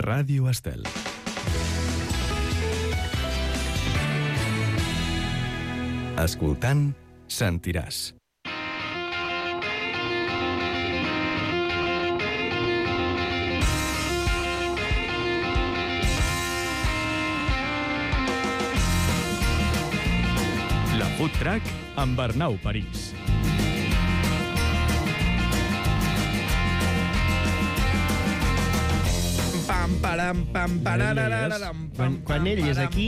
Ràdio Estel. Escoltant, sentiràs. La Food Truck amb Arnau París. Quan ell és aquí,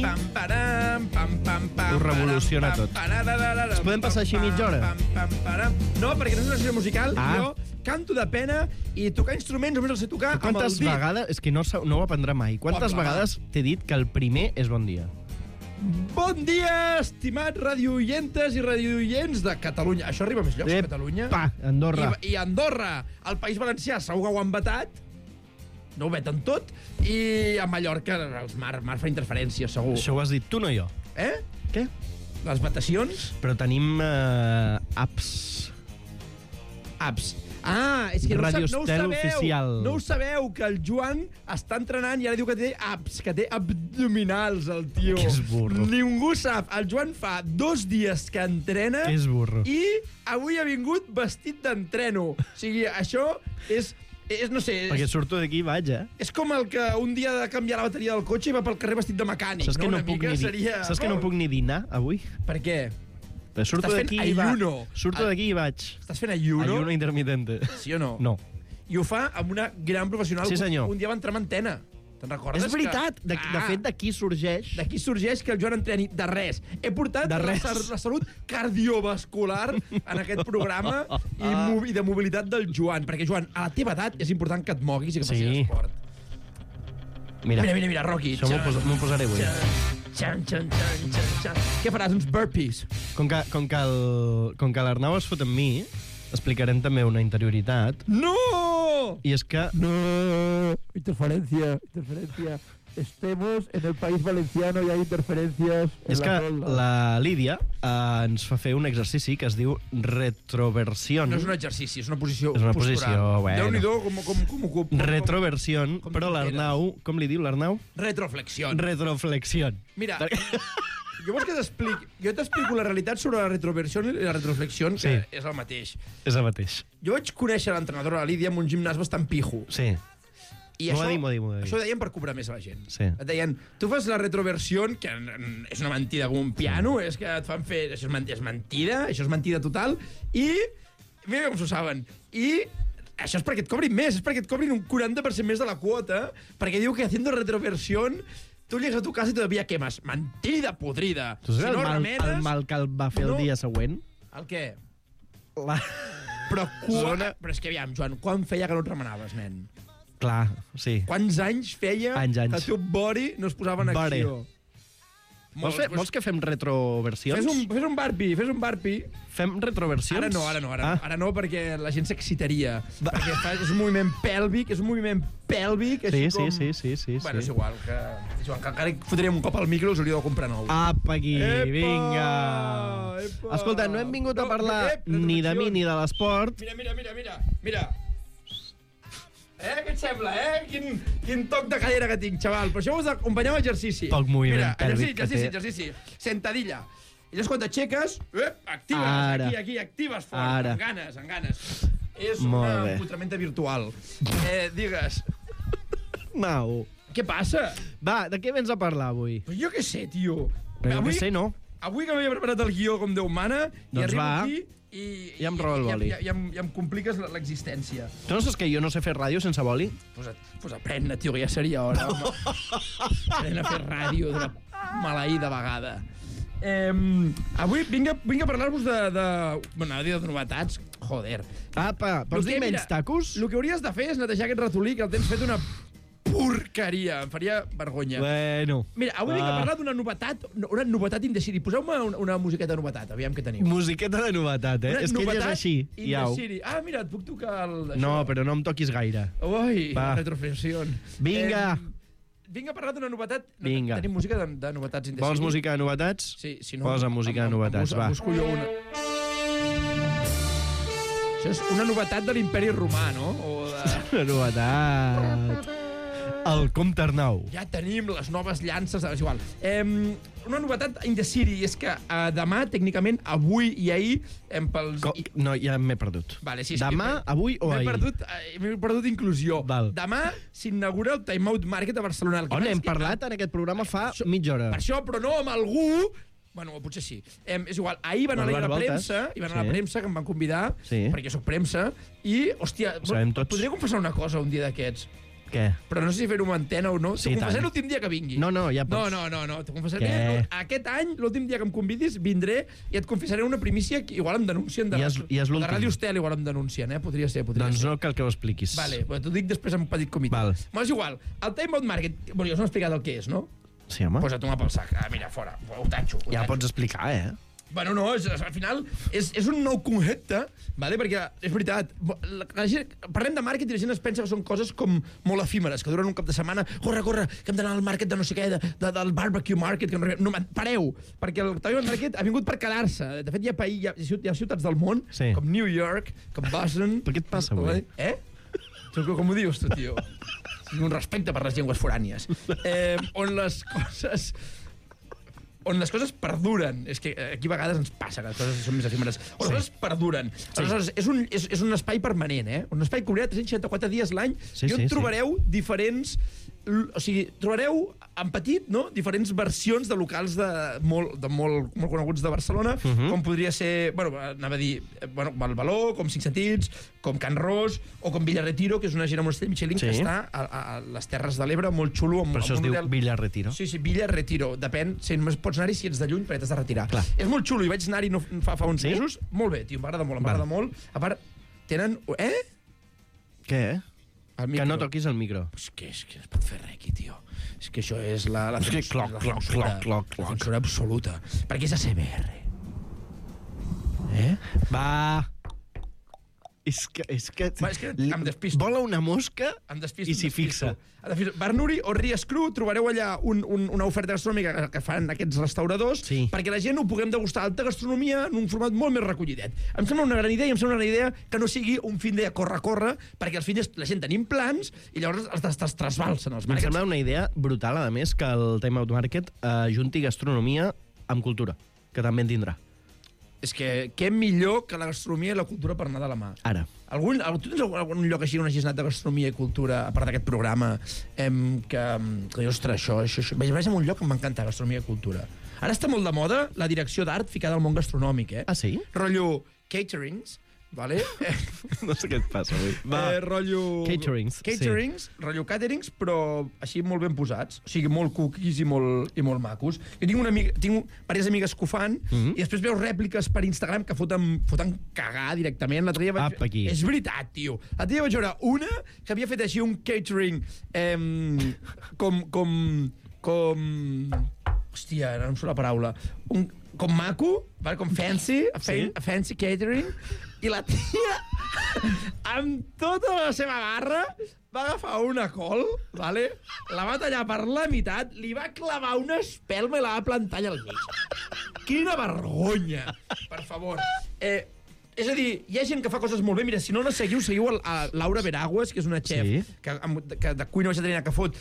ho revoluciona tot. Ens podem passar així mitja hora? No, perquè no és una sessió musical. Jo canto de pena i tocar instruments només el sé tocar amb el Quantes dit. vegades... És que no ho aprendrà mai. Quantes vegades t'he dit que el primer és bon dia? Bon dia, estimats radioientes i radioients de Catalunya. Això arriba a més llocs, Catalunya. Andorra. I Andorra. El País Valencià segur que ho han vetat. No ho veten tot. I a Mallorca el mar fa interferència, segur. Això ho has dit tu, no jo. Què? Les vetacions? Però tenim apps. Apps. Ah, és que Radio no ho Estel sabeu. oficial. No ho sabeu, que el Joan està entrenant i ara diu que té apps, que té abdominals, el tio. Que és burro. Ningú sap. El Joan fa 2 dies que entrena Que és burro. i avui ha vingut vestit d'entreno. O sigui, això és no sé... Perquè surto d'aquí i vaig, És com el que un dia ha de canviar la bateria del cotxe i va pel carrer vestit de mecànic. Saps que no puc ni seria... Saps que no puc ni dinar avui? Per què? Surto Estàs d'aquí fent i ayuno. Surto d'aquí i vaig. Estàs fent ayuno? Ayuno intermitente. Sí o no? No. I ho fa amb una gran professional. Sí, senyor. Un dia va entrar amb antena. Te'n recordes? És veritat. De fet, d'aquí sorgeix... D'aquí sorgeix que el Joan entreni de res. He portat la salut cardiovascular en aquest programa i de mobilitat del Joan. Perquè, Joan, a la teva edat és important que et moguis i que facis esport. Mira, Rocky. Això m'ho posaré avui. Què faràs? Uns burpees? Com que l'Arnau es fot amb mi, explicarem també una interioritat. No! I és que... No, interferencia. Estemos en el País Valenciano y hay interferencias. És que la Lídia ens fa fer un exercici que es diu retroversió. No és un exercici, és una posició postural. És una postural. posició, bueno. Déu-n'hi-do, com ocupa. Retroversió, però l'Arnau... Com li diu l'Arnau? Retroflexió. Retroflexió. Mira, jo vols que t'expliqui... Jo t'explico la realitat sobre la retroversió i la retroflexió, que és el mateix. És el mateix. Jo vaig conèixer l'entrenadora, la Lídia, en un gimnàs bastant pijo. Sí. I m'ho va dir. Això ho deien per cobrar més a la gent. Sí. Et deien, tu fas la retroversió, que és una mentida com un piano, és que et fan fer... Això és mentida, això és mentida total, i... Mira com s'ho saben. I això és perquè et cobrin més, és perquè et cobrin un 40% més de la quota, perquè diu que haciendo retroversión tu llegues a tu casa i todavía quemas. Mentida podrida. Tu saps el mal que el va fer el dia següent? El què? Però és que, aviam, Joan, quan feia que no et remenaves, nen? Clar, sí. Quants anys feia que el teu body no es posava en acció? Vols que fem retroversions? Fes un burpee. Fem retroversions? Ara no, perquè la gent s'excitaria. Perquè és un moviment pèlvic, Sí. Bueno, és igual, que encara fotríem un cop al micro i us hauríeu de comprar nou. Apa, aquí, vinga. Escolta, no hem vingut a parlar ni de mi ni de l'esport. Mira. Què et sembla, Quin toc de cadera que tinc, xaval. Però això ho has d'acompanyar amb exercici. Poc moviment pèlvic que té. Exercici. Sentadilla. I llavors quan t'aixeques, actives aquí, actives fort, amb ganes. És una empotramenta virtual. Digues. Mau. Què passa? Va, de què vens a parlar avui? Però jo què sé, tio. Però jo què sé, no. Avui que m'havia preparat el guió com Déu mana, i arribo aquí i em roba el boli. I em compliques l'existència. Tu no saps que jo no sé fer ràdio sense boli? Pues aprèn-ne, tio, que ja seria hora. Aprèn a fer ràdio d'una maleïda vegada. Avui vinc a parlar-vos de novetats. Joder. Apa, pots dir menys tacos? El que hauries de fer és netejar aquest ratolí, que el tens fet una porqueria. Em faria vergonya. Bueno. Mira, avui vinc a parlar d'una novetat indecidi. Poseu-me una musiqueta de novetat, aviam què teniu. Musiqueta de novetat, És que ell és així. Indecidi. Ah, mira, et puc tocar el... No, però no em toquis gaire. Ui, retroflexió. Vinga. Vinc a parlar d'una novetat. Vinga. Tenim música de novetats indecidi. Vols música de novetats? Sí, si no... Posa música de novetats, va. Busco jo una. Això és una novetat de l'Imperi Romà, no? Una novetat. El Comte Arnau. Ja tenim les noves llances, és igual. Una novetat in the city és que demà, tècnicament, avui i ahir, pels... No, ja m'he perdut. Vale, sí, Demà, avui o ahir? M'he perdut inclusió. Val. Demà s'inaugura el Time Out Market a Barcelona. On hem parlat en aquest programa fa mitja hora. Per això, però no amb algú... Bueno, potser sí. És igual, ahir van anar a la premsa, que em van convidar, perquè sóc premsa, i, hòstia, podria confessar una cosa un dia d'aquests. Què? Però no sé si fer-ho amb antena o no. T'ho confessaré l'últim dia que vingui. No, ja pots. No. T'ho confessaré. Aquest any, l'últim dia que em convidis, vindré i et confessaré una primícia que igual em denuncien de Ràdio Estel, igual em denuncien, Podria ser. Doncs no cal que ho expliquis. Vale, t'ho dic després en un petit comitè. Val. És igual. El Time Out Market, bueno, ja us hem explicat el que és, no? Sí, home. Posa tu pel sac. Mira, fora. Ho tatxo. Ja pots explicar, Bueno, no, al final és un nou concepte, vale? Perquè és veritat, parlem de màrqueting i la gent es pensa que són coses com molt efímeres, que duren un cap de setmana, corre, que hem d'anar al market de no sé què, del barbecue market, que no, pareu, perquè el Time Out Market ha vingut per quedar-se. De fet, hi ha ciutats del món, com New York, com Boston... Per què et passa, avui? Com ho dius, tu, tio? Un respecte per les llengües forànies. On les coses perduren. És que aquí a vegades ens passa que les coses són més efímeres. On les coses perduren. Aleshores, és un espai permanent, Un espai que obrirà 364 dies l'any i on trobareu diferents... O sigui, trobareu en petit, no?, diferents versions de locals molt coneguts de Barcelona, com podria ser, anava a dir, el Baló, com Cinc Sentits, com Can Ros, o com Villa Retiro, que és una gira amb un estrella Michelin que està a les Terres de l'Ebre, molt xulo. Per això es diu Villa Retiro. Sí, Villa Retiro. Depèn, només pots anar-hi si ets de lluny, perquè t'has de retirar. És molt xulo, i vaig anar-hi fa uns mesos. Molt bé, tio, m'agrada molt. A part, tenen... Què, Que no toquis el micro. És que no es pot fer res aquí, tio. És que això és la censura absoluta. Perquè és ASMR. Va... És que em despisto. Vola una mosca i s'hi fixa. Barnuri o Ries Cru trobareu allà una oferta gastronòmica que fan aquests restauradors perquè la gent ho puguem degustar alta gastronomia en un format molt més recollidet. Em sembla una gran idea i em sembla una idea que no sigui un fin de corre, perquè al fin la gent tenim plans i llavors els trasbalsen els markets. Em sembla una idea brutal, a més, que el Time Out Market junti gastronomia amb cultura, que també en tindrà. És que què millor que la gastronomia i la cultura per anar de la mà. Ara. Tu tens algun lloc així on hagis anat de gastronomia i cultura, a part d'aquest programa, que dius, ostres, això... Vaig a un lloc que m'encanta, gastronomia i cultura. Ara està molt de moda la direcció d'art ficada al món gastronòmic, Ah, sí? Rotllo caterings, vale? No sé què et passa avui. Rotllo... Caterings, rotllo caterings, però així molt ben posats. O sigui, molt cookies i molt macos. Jo tinc diverses amigues que ho fan i després veus rèpliques per Instagram que foten cagar directament. L'altre dia és veritat, tio. L'altre dia vaig veure una que havia fet així un catering com... Hòstia, ara no em surt la paraula. Com maco, com fancy, a fancy catering, i la tia, amb tota la seva garra, va agafar una col, vale? La va tallar per la meitat, li va clavar una espelma i la va plantar allà al mig. Quina vergonya! Per favor. És a dir, hi ha gent que fa coses molt bé. Mira, si no la seguiu a Laura Veraguas, que és una chef de cuina vegetariana que fot...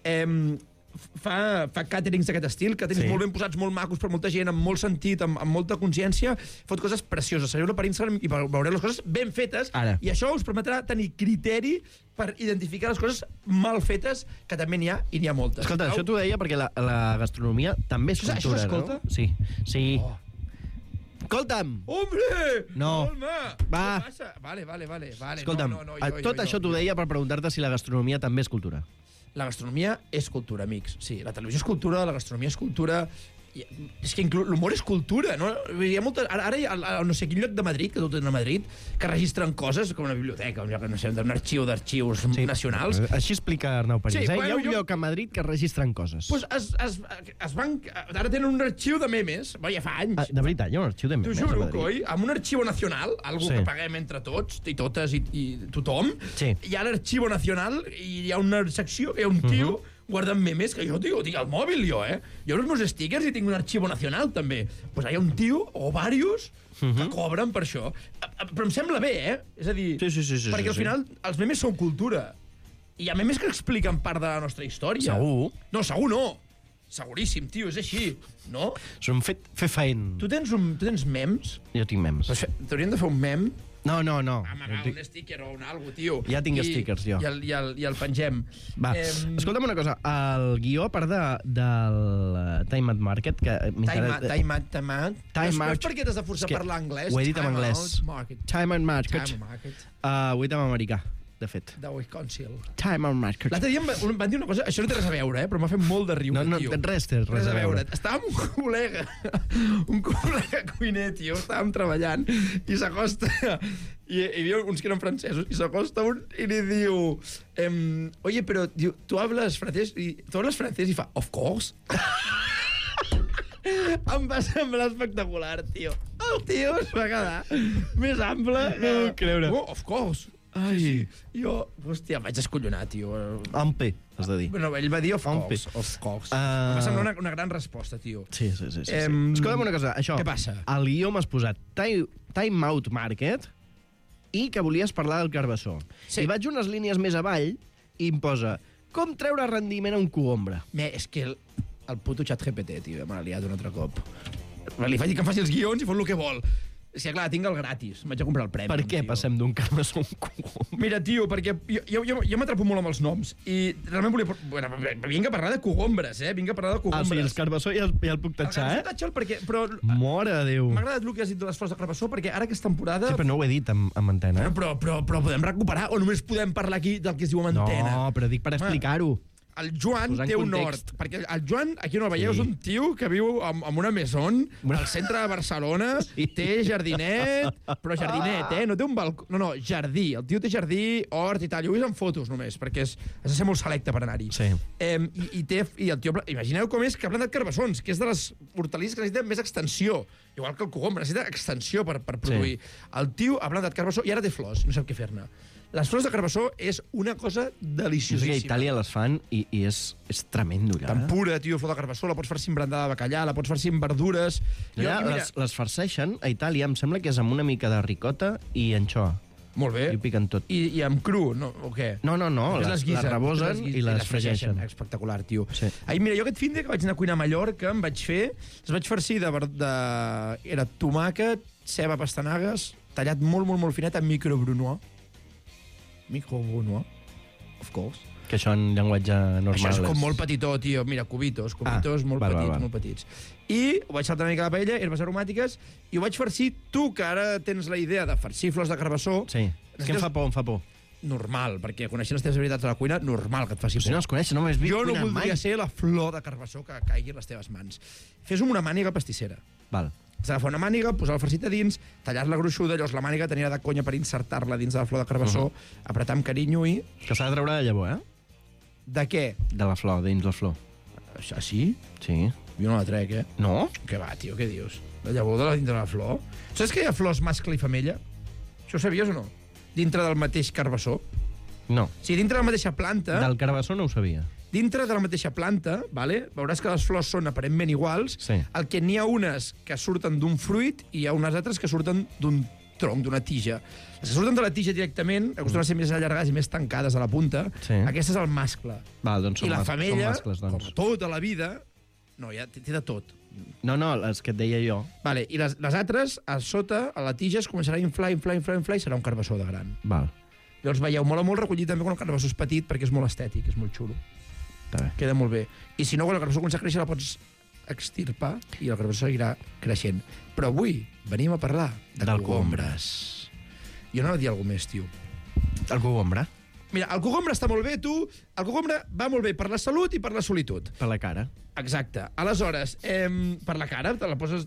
fa càterings d'aquest estil, càterings molt ben posats, molt macos per molta gent, amb molt sentit, amb molta consciència, fot coses precioses. Seguiu-la per Instagram i veureu les coses ben fetes, i això us permetrà tenir criteri per identificar les coses mal fetes, que també n'hi ha, i n'hi ha moltes. Escolta, això t'ho deia perquè la gastronomia també és cultura, no? Això s'escolta? Sí. Escolta'm! Hombre! No. Va. Què passa? Vale. Escolta'm, tot això t'ho deia per preguntar-te si la gastronomia també és cultura. La gastronomia és cultura, amics. Sí, la televisió és cultura, la gastronomia és cultura... És que l'humor és cultura, no? Hi ha molta... Ara hi ha no sé quin lloc de Madrid, que tot és a Madrid, que registren coses com una biblioteca, un lloc, no sé, un arxiu d'arxius nacionals. Així explica Arnau París. Hi ha un lloc a Madrid que registren coses. Doncs es van... Ara tenen un arxiu de memes, ja fa anys. De veritat, hi ha un arxiu de memes a Madrid? T'ho juro, coi? Amb un arxiu nacional, algo que paguem entre tots, i totes, i tothom, hi ha l'arxiu nacional, i hi ha una secció, hi ha un tio guardant memes, que jo, tio, tinc al mòbil, jo, Jo els meus stickers i tinc un arxiu nacional, també. Doncs hi ha un tio, o diversos, que cobren per això. Però em sembla bé, És a dir, perquè al final els memes són cultura. I a més que expliquen part de la nostra història. Segur. No, segur no. Seguríssim, tio, és així. No? Som fer feina. Tu tens mems? Jo tinc memes. T'haurien de fer un mem. No. Amagar un sticker o un algo, tio. Ja tinc stickers, jo. I el pengem. Va, escolta'm una cosa. El guió, a part del Time Out Market... Time Out. No és perquè t'has de forçar a parlar anglès. Ho he dit en anglès. Time Out Market. Ho he dit en americà, de fet. De Wisconsin. Time Out Market. L'altre dia em van dir una cosa, això no té res a veure, però m'ha fet molt de riure, tio. No, res té res a veure. Estava amb un col·lega cuiner, tio, estàvem treballant, i s'acosta, i hi havia uns que eren francesos, i s'acosta un i li diu, oye, però, tu hablas francés? I fa, of course. Em va semblar espectacular, tio. El tio es va quedar més ample. No ho creure. Oh, of course. Ai. Sí. Jo, hòstia, em vaig escollonar, tio. Ampe, has de dir. Bueno, ell va dir of course. Em va semblar una gran resposta, tio. Sí. Escolta'm una cosa, això. Què passa? Al guió m'has posat Time Out Market i que volies parlar del carbassó. Sí. I vaig unes línies més avall i em posa com treure rendiment a un cogombre. És que el puto xat GPT, tio, me l'ha liat un altre cop. Li faig dir que em faci els guions i fot el que vol. És que, clar, tinc el gratis. Vaig a comprar el premi. Per què passem d'un carbassó a un cogombre? Mira, tio, perquè jo m'atrapo molt amb els noms. I realment volia... Bueno, vinc a parlar de cogombres, Vinc a parlar de cogombres. O sigui, el carbassó ja el puc tatxar, El carbassó perquè... Però... Mare de Déu. M'ha agradat el que has dit de les flors de carbassó, perquè ara que és temporada... Sí, però no ho he dit en antena. Però podem recuperar, o només podem parlar aquí del que es diu en antena? No, però dic per explicar-ho. El Joan té un hort, perquè el Joan, aquí no el veieu, és un tio que viu en una maison al centre de Barcelona, té jardinet, però jardinet, no té un balcó... No, jardí. El tio té jardí, hort i tal. Jo ho he vist en fotos, només, perquè has de ser molt selecte per anar-hi. Sí. I el tio... Imagineu com és que ha plantat carbassons, que és de les hortalisses que necessiten més extensió. Igual que el cogombre, necessita extensió per produir. Sí. El tio ha plantat carbassó i ara té flors, no sap què fer-ne. Les flors de carbassó és una cosa deliciosíssima. A Itàlia les fan i és tremendo, allà. Tan pura, tio, flor de carbassó, la pots farcir amb brandada de bacallà, la pots farcir amb verdures... Les farceixen a Itàlia, em sembla que és amb una mica de ricota i anxoa. Molt bé. I ho piquen tot. I amb cru, no? O què? No, les rebosen i les fregeixen. Espectacular, tio. Sí. Mira, jo aquest fin de que vaig anar a cuinar a Mallorca, els vaig farcir era tomàquet, ceba, pastanagues, tallat molt finet amb microbrunois. Microbrunois, of course. Que això en llenguatge normal és... Això és com molt petitó, tio. Mira, cubitos molt petits. I ho vaig saltar una mica a la paella, herbes aromàtiques, i ho vaig farcir. Tu, que ara tens la idea de farcir flors de carbassó... Sí, és que em fa por. Normal, perquè coneixent les teves habilitats de la cuina, normal que et faci por. Si no les coneixes, no m'has vist cuinar mai. Jo no voldria ser la flor de carbassó que caigui a les teves mans. Fes-ho amb una màniga pastissera. Val. Has d'agafar una màniga, posar el farcit a dins, tallar-la gruixuda, llavors la màniga tenia de conya per insertar-la dins de la flor de carbassó, apretar amb carinyo i... Que s'ha de treure de llavor, De què? De la flor, dins la flor. Això sí? Sí. Jo no la trec, No? Què va, tio, què dius? La llavor de la dintre de la flor? Saps que hi ha flors mascle i femella? Això ho sabies o no? Dintre del mateix carbassó? No. Sí, dintre de la mateixa planta... Del carbassó no ho sabia. Dintre de la mateixa planta, veuràs que les flors són aparentment iguals, el que n'hi ha unes que surten d'un fruit i hi ha unes altres que surten d'un tronc, d'una tija. Les que surten de la tija directament acostumen a ser més allargades i més tancades a la punta. Aquest és el mascle. Doncs I la femella, mascles, com tota la vida, té de tot. No, és que et deia jo. I les altres, a sota, a la tija, es començarà a inflar i serà un carbassó de gran. Llavors veieu, mola molt recollir també quan el carbassó és petit perquè és molt estètic, és molt xulo. Queda molt bé. I si no, quan el carbassó comença a créixer la pots extirpar i el carbassó seguirà creixent. Però avui venim a parlar de cogombres. Jo no he dit alguna més, tio. El cogombre? Mira, el cogombre està molt bé, tu. El cogombre va molt bé per la salut i per la solitud. Per la cara. Exacte. Aleshores, per la cara, te la poses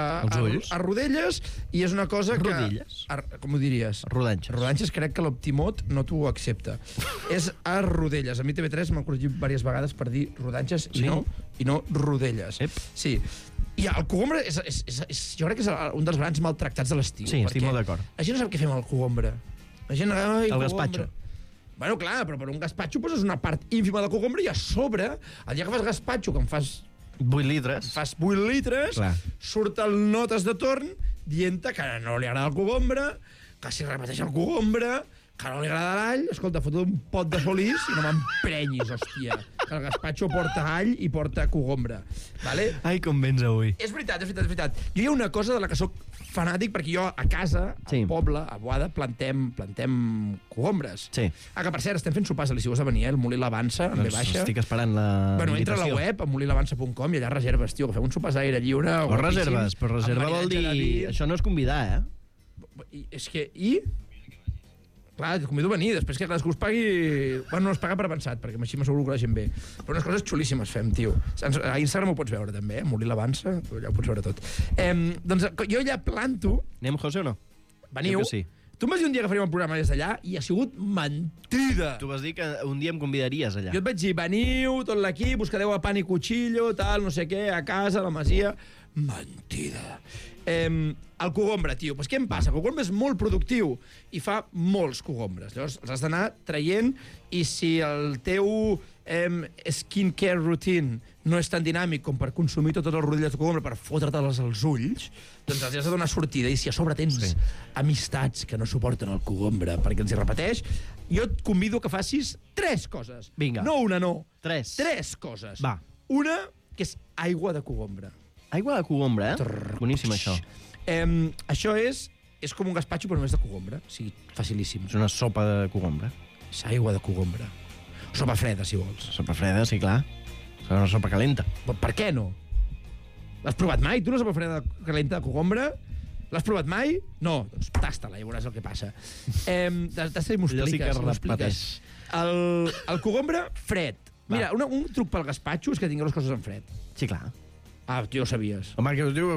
a rodelles i és una cosa que... Rodelles? Com ho diries? Rodanxes. Rodanxes, crec que l'Optimot no t'ho accepta. És a rodelles. A mi TV3 m'ha corregit diverses vegades per dir rodanxes i no rodelles. Sí. I el cogombre jo crec que és un dels grans maltractats de l'estiu. Sí, estic molt d'acord. La gent no sap què fer amb el cogombre. La gent... El gazpacho. Bueno, clar, però per un gazpacho poses una part ínfima de cogombre i a sobre, el dia que fas gazpacho, que em fas 8 litres. Fas 8 litres, surten notes de torn dient que no li agrada el cogombre, que si repeteix el cogombre, que no li agrada l'all, escolta, foto un pot de solís i no m'emprenyis, hòstia. Que el gazpacho porta all i porta cogombra. Vale? Ai, com vens avui. És veritat. Jo hi ha una cosa de la que sóc fanàtic, perquè jo a casa, al poble, a Boada, plantem cogombres. Sí. Que per cert, estem fent sopars deliciós de venir, el Molí l'Avança, en ve baixa. Estic esperant la entra a la web, a molilavança.com, i allà reserves, tio, que fem un sopars d'aire lliure. O reserves, però reserva vol dir... Això no és convidar, És que... Clar, et convido a venir, després que cadascú es pagui... Bueno, no es paga per avançat, perquè així m'asseguro que la gent ve. Però unes coses xulíssimes fem, tio. A Instagram ho pots veure, també, Molí l'Avança, allà ho pots veure tot. Doncs jo allà planto... Anem, José, o no? Veniu. Sí. Tu em vas dir un dia que faríem el programa des d'allà i ha sigut mentida. Tu vas dir que un dia em convidaries allà. Jo et vaig dir, veniu, tot l'equip, us quedeu a pan i cuchillo, tal, no sé què, a casa, a la masia... Mentida. El cogombre, tio. Pues què em passa? El cogombre és molt productiu i fa molts cogombres. Llavors, els has d'anar traient i si el teu skincare routine no és tan dinàmic com per consumir totes les rodelles de cogombre per fotre-te'ls als ulls, doncs els has de donar sortida. I si a sobre tens amistats que no suporten el cogombre perquè els hi repeteix, jo et convido que facis 3 coses. Vinga. No una, no. 3. 3 coses. Va. Una, que és aigua de cogombre. Aigua de cogombre, Boníssim, això. Això és com un gazpacho, però només de cogombre. O sigui, facilíssim. És una sopa de cogombre. És aigua de cogombre. Sopa freda, si vols. Sopa freda, sí, clar. És una sopa calenta. Per què no? L'has provat mai, tu, una sopa freda calenta de cogombre? L'has provat mai? No, doncs tasta-la, ja veuràs el que passa. Tasta i m'ho expliques. Allò sí que repeteix. El cogombre fred. Mira, un truc pel gazpacho és que tingueu les coses en fred. Sí, clar. Tu ja ho sabies. Home, que us diu...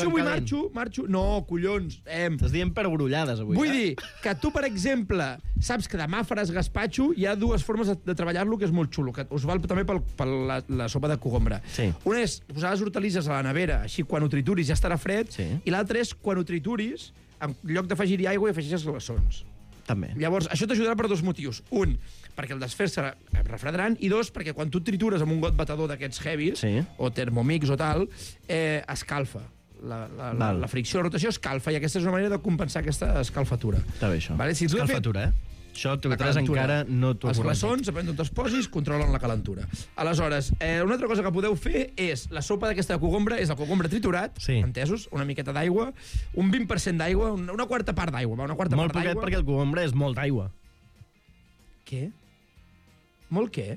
Marxo. No, collons. Estàs dient per brollades, avui. Vull dir que tu, per exemple, saps que demà faràs gazpacho, hi ha 2 formes de treballar-lo que és molt xulo, que us val també per la sopa de cogombre. Sí. Una és posar les hortalisses a la nevera, així quan ho trituris ja estarà fred, i l'altra és quan ho trituris, en lloc d'afegir-hi aigua, hi afegeixes glaçons. També. Llavors, això t'ajudarà per 2 motius. Un, perquè el desfer serà refredaran, i 2, perquè quan tu tritures amb un got batedor d'aquests heavies, o Thermomix o tal, escalfa. La fricció, la rotació escalfa, i aquesta és una manera de compensar aquesta escalfatura. Està bé, això. Si escalfatura, Això TV3 encara no t'ho Els glaçons, depèn d'on te'ls posis, controlen la calentura. Aleshores, una altra cosa que podeu fer és la sopa d'aquesta de cogombre, és el cogombre triturat, entesos? Una miqueta d'aigua, un 20% d'aigua, una quarta part d'aigua. Molt poquet, perquè el cogombre és molt aigua. Què? Molt què?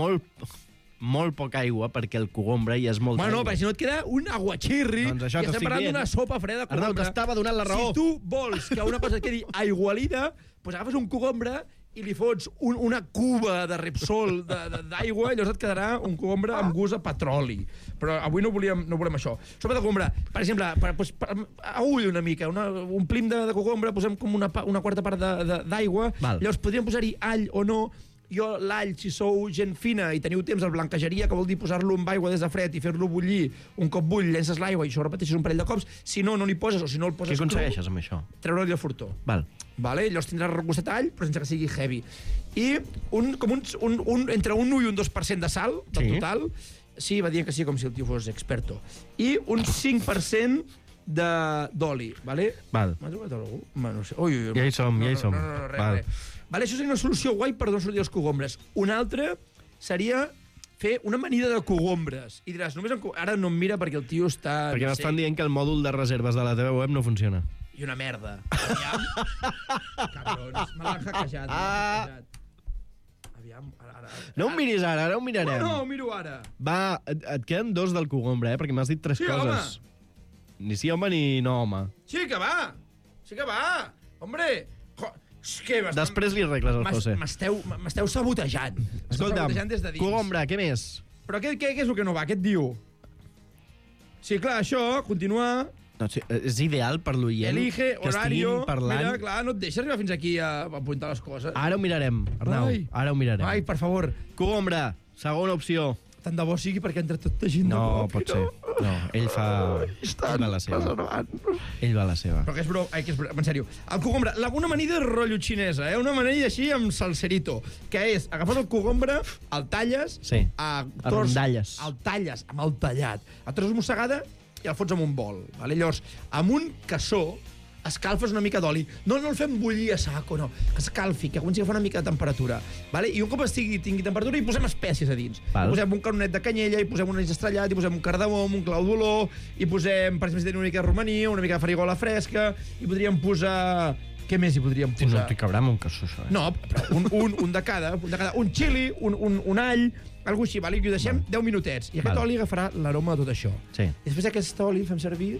Molt poca aigua, perquè el cogombre ja és molt aigua. Però si no et queda un aguachirri, doncs això i estem parlant d'una sopa freda de cogombre. Arnau, t'estava donant la raó. Si tu vols que una cosa et quedi aigualida, doncs agafes un cogombre i li fots una cuba de Repsol d'aigua i llavors et quedarà un cogombre amb gust a petroli. Però avui no volem això. Sopa de cogombre, per exemple, a ull una mica, omplim de cogombre, posem com una quarta part d'aigua, llavors podríem posar-hi all o no. Jo l'all, si sou gent fina i teniu temps, el blanquejaria, que vol dir posar-lo amb aigua des de fred i fer-lo bullir, un cop bull, llences l'aigua i això repeteixes un parell de cops. Si no n'hi poses, o si no el poses cru... Què aconsegueixes amb això? Treure-li el fortó. Vale? Llavors tindràs regustat all, però sense que sigui heavy. I entre un 1 i un 2% de sal, del total. Sí, va dient que sí, com si el tio fos experto. I un 5% d'oli, vale? M'ha trobat algú? No sé. Ja hi som. No, res. Vale, això seria una solució guai per donar sortir els cogombres. Una altra seria fer una amanida de cogombres. I diràs, ara no em mira perquè el tio està... Perquè m'estan dient que el mòdul de reserves de la teva web no funciona. I una merda. Cabrons, me l'han hackejat. Aviam, ara... No ho miris ara ho mirarem. No, ho miro ara. Va, et queden 2 del cogombre, perquè m'has dit 3 coses. Ni sí home ni no home. Sí que va. Hombre... Després li arregles el José. M'esteu sabotejant. Escolta'm, cogombre, què més? Però què és el que no va? Què et diu? Sí, clar, això, continuar... No, sí, és ideal per l'oient Elige, que horario, estiguin parlant... Mira, clar, no et deixa arribar fins aquí a apuntar les coses. Ara ho mirarem, Arnau. Ara ho mirarem. Ai, per favor. Cogombre, segona opció. Tant de bo sigui perquè entre tot gent de cop. No, pot ser. No, ell va la seva. Ell va la seva. Però que és en sèrio. El cogombre, una amanida rotllo xinesa, una amanida així amb salserito, que és, agafes el cogombre, el talles... Sí, a rondalles. El talles amb el tallat. El trosses mossegada i el fots en un bol. Llavors, amb un cassó, escalfes una mica d'oli. No el fem bullir a saco, no. Que escalfi, que comenci a agafar una mica de temperatura. Vale? I un cop tingui temperatura, hi posem espècies a dins. Hi posem un canonet de canyella, hi posem un anís estrellat, hi posem un cardamom, un clau d'olor, hi posem, per exemple, si tenim una mica de romaní, una mica de farigola fresca, hi podríem posar... Què més hi podríem posar? No t'hi cabrà amb un caçó, això. No, però un de cada. Un xili, un all, algo així, vale? I ho deixem 10 minutets. I aquest oli agafarà l'aroma de tot això. Sí. I després aquest oli el fem servir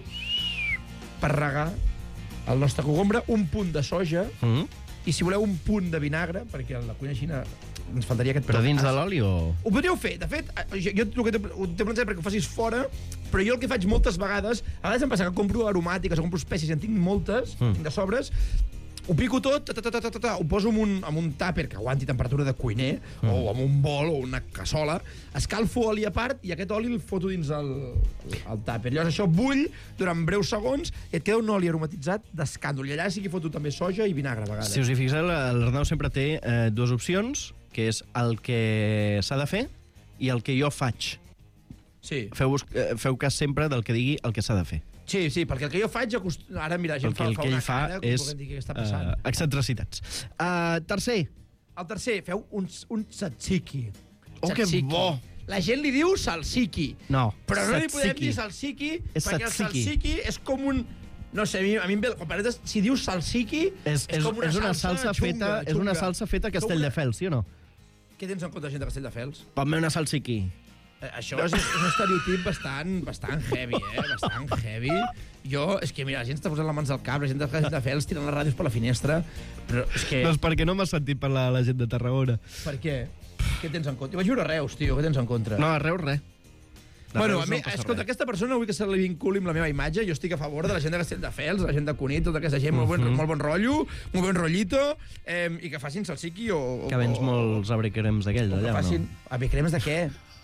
per regar el nostre cogombre, un punt de soja, i si voleu un punt de vinagre, perquè a la cuina xina ens faltaria aquest... Però dins de l'oli o...? Ho podríeu fer. De fet, jo el que t'he plantejat perquè ho facis fora, però jo el que faig moltes vegades, a vegades em passa que compro aromàtiques o compro espècies i en tinc moltes, de sobres, ho pico tot, ho poso en un tàper que aguanti temperatura de cuiner, o en un bol o una cassola, escalfo oli a part i aquest oli el foto dins el tàper. Llavors això bull durant breus segons i et queda un oli aromatitzat d'escàndol. I allà sí que foto també soja i vinagre a vegades. Si us hi fixeu, l'Arnau sempre té dues opcions, que és el que s'ha de fer i el que jo faig. Sí. Feu cas sempre del que digui el que s'ha de fer. Sí, perquè el que jo faig... Ara, mira, gent fa una cara... El que ell fa és excentricitats. Tercer. El tercer, feu un tzatziki. Oh, que bo! La gent li diu salsiki. No, però no li podem dir salsiki, perquè el salsiki és com un... No sé, a mi em ve... Si dius salsiki, és com una salsa xunga. És una salsa feta a Castelldefels, sí o no? Què tens en compte, gent de Castelldefels? Ponme una salsiki. Això és un estereotip bastant heavy, bastant heavy. És que, mira, la gent està posant les mans al cap, la gent de Castelldefels tirant les ràdios per la finestra, però és que... Doncs perquè no m'has sentit parlar de la gent de Tarragona. Per què? Què tens en compte? Jo vaig viure a Reus, tio, què tens en contra? No, a Reus, res. Bueno, escolta, aquesta persona vull que se li vinculi amb la meva imatge. Jo estic a favor de la gent de Castelldefels, de la gent de Cunit, tota aquesta gent, molt bon rotllo, molt bon rotllito, i que facin salsiqui o... Que vens molts abrecrems d'aquells, allà, o no? Abrecrems de què?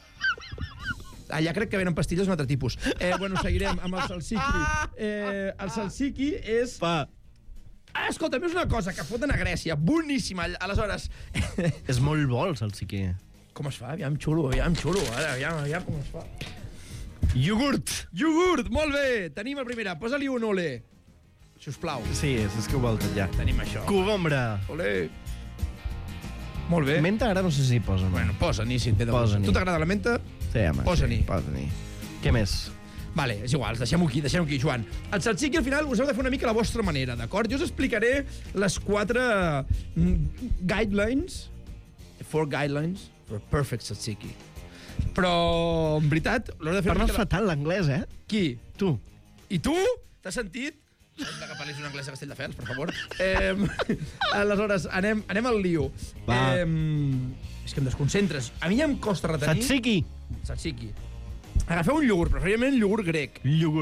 Allà crec que venen pastilles d'un altre tipus. Bueno, seguirem amb el salsiki. El salsiki és... Escolta, a mi és una cosa que foten a Grècia, boníssima. Aleshores... És molt bo, el salsiki. Com es fa? Aviam xulo. Aviam com es fa. Iogurt, molt bé. Tenim la primera. Posa-li un ole, sisplau. Sí, és que ho vol tot ja. Tenim això. Cogombre. Ole. Molt bé. Menta ara no sé si hi posen. Bueno, posa-n'hi, si et ve de gust. Tu t'agrada la menta? Sí, home. Posa-n'hi. Què més? Vale, és igual, deixem-ho aquí, Joan. El tzatziki, al final, us heu de fer una mica a la vostra manera, d'acord? Jo us explicaré les 4 guidelines, 4 guidelines for a perfect tzatziki. Però, en veritat, l'heu de fer... Parles fatal l'anglès, Qui? Tu. I tu? T'has sentit? Que parlis un anglès a Castelldefels, per favor. Aleshores, anem al lío. És que em desconcentres. A mi ja em costa retenir... Tzatziki. Agafeu un iogurt, preferiblement iogurt grec.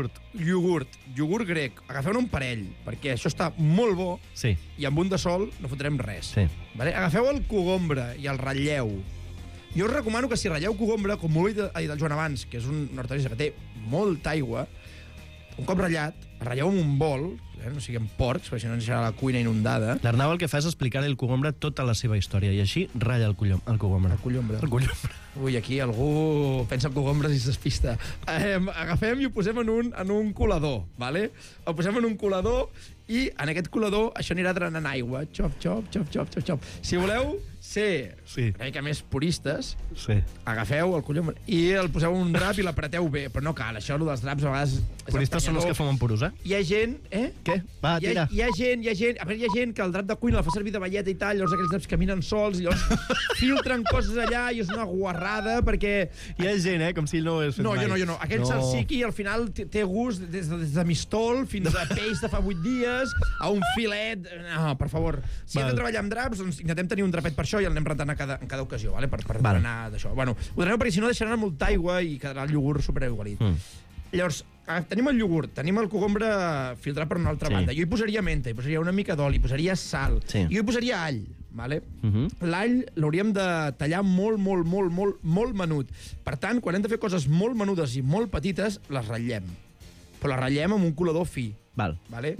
Iogurt grec. Agafeu-ne un parell, perquè això està molt bo. Sí. I amb un de sol no fotrem res. Sí. Vale? Agafeu el cogombre i el ratlleu. Jo us recomano que si ratlleu cogombre, com molt ha dit el Joan abans, que és una hortalissa que té molta aigua, un cop ratllat, el ratlleu en un bol, no siguem porcs, perquè si no ens deixarà la cuina inundada. L'Arnau el que fa és explicar-li al cogombre tota la seva història, i així ratlla el cogombre. El cogombre. Ui, aquí algú pensa en cogombres i s'espista. Agafem i ho posem en un colador, vale? Ho posem en un colador i en aquest colador això anirà drenant aigua. Xop. Si voleu ser una mica més puristes, agafeu el cogombre i el poseu en un drap i l'apreteu bé, però no cal, això dels draps a vegades... Puristes són els que fumen puros, Hi ha gent... Què? Va, tira. Hi ha gent que el drap de cuina el fa servir de velleta i tal, llavors aquells draps caminen sols i llavors filtren coses allà i és una guarrada perquè... Hi ha gent, com si ell no ho hagués fet mai. Jo no. Aquell salsiki al final té gust des de mistol fins a peix de fa 8 dies, a un filet... No, per favor. Si hem de treballar amb draps, doncs intentem tenir un drapet per això i el anem rentant en cada ocasió, vale? Per drenar d'això. Bueno, ho dreneu perquè si no deixaran molta aigua i quedarà el iogurt superaigualit. Llavors, tenim el iogurt, tenim el cogombre filtrat per una altra banda. Jo hi posaria menta, hi posaria una mica d'oli, hi posaria sal, i jo hi posaria all. Vale? L'all l'hauríem de tallar molt menut. Per tant, quan hem de fer coses molt menudes i molt petites, les ratllem. Però les ratllem amb un colador fi. Vale?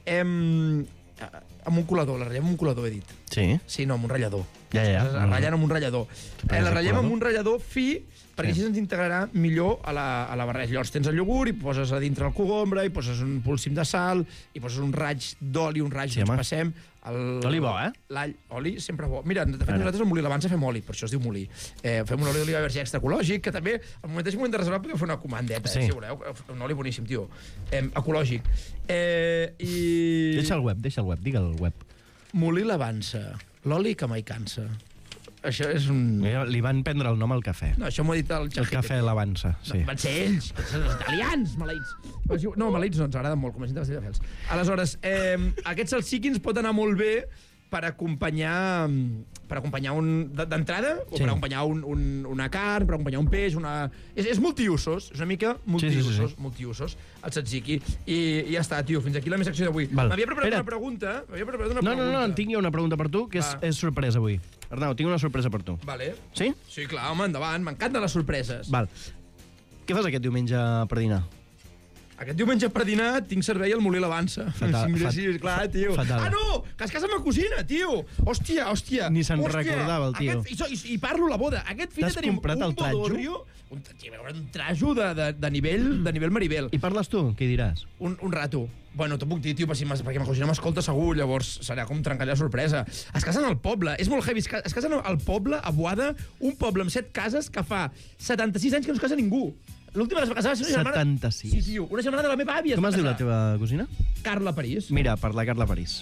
Amb un colador, la ratllem amb un colador, he dit. Sí? Sí, no, amb un ratllador. Ja. La ratllen amb un ratllador. La ratllem amb un ratllador fi perquè així ens integrarà millor a la barreja. Llavors tens el iogurt i poses a dintre el cogombre, i poses un polsim de sal, i poses un raig d'oli, un raig, ens passem... Oli bo, L'all, oli sempre bo. Mira, de fet, nosaltres al molí l'Avança fem oli, per això es diu molí. Fem un oli d'oliva verge extra ecològic, que també, al mateix moment de reservar, podeu fer una comandeta, si voleu. Un oli boníssim, tio. Ecològic. Deixa el web, digue el web. Molí l'Avança. L'oli que mai cansa. Això és un... Li van prendre el nom al cafè. No, això m'ho ha dit el El cafè l'Avança, sí. Van ser ells, els italians, maleïts. No, maleïts no, ens agraden molt, com a gent de la Fels. Aleshores, aquests salsiquins pot anar molt bé per acompanyar d'entrada, o per acompanyar una carn, per acompanyar un peix, és multiusos, és una mica multiusos, el tzatziki. I ja està, tio, fins aquí la meva secció d'avui. M'havia preparat una pregunta. No, en tinc jo una pregunta per tu, que és sorpresa avui. Arnau, tinc una sorpresa per tu. Vale. Sí? Sí, clar, home, endavant, m'encanten les sorpreses. Val. Què fas aquest diumenge per dinar? Aquest diumenge per dinar tinc servei al Molí l'Avança. Sí, clar, tio. Fatal. Ah, no! Que es casa amb la cosina, tio! Hòstia. Ni se'n recordava, el tio. I parlo la boda. Aquest fill de tenim un bodorrio, un trajo de nivell Maribel. I parles tu? Què diràs? Un rato. Bueno, t'ho puc dir, tio, perquè ma cosina m'escolta segur, llavors serà com trencar la sorpresa. Es casen al poble, és molt heavy. Es casen al poble, a Boada, un poble amb 7 cases que fa 76 anys que no es casa ningú. L'última que es va casar va ser una germana... 76. Sí, tio, una germana de la meva àvia. Com es diu la teva cosina? Carla París. Mira, per la Carla París.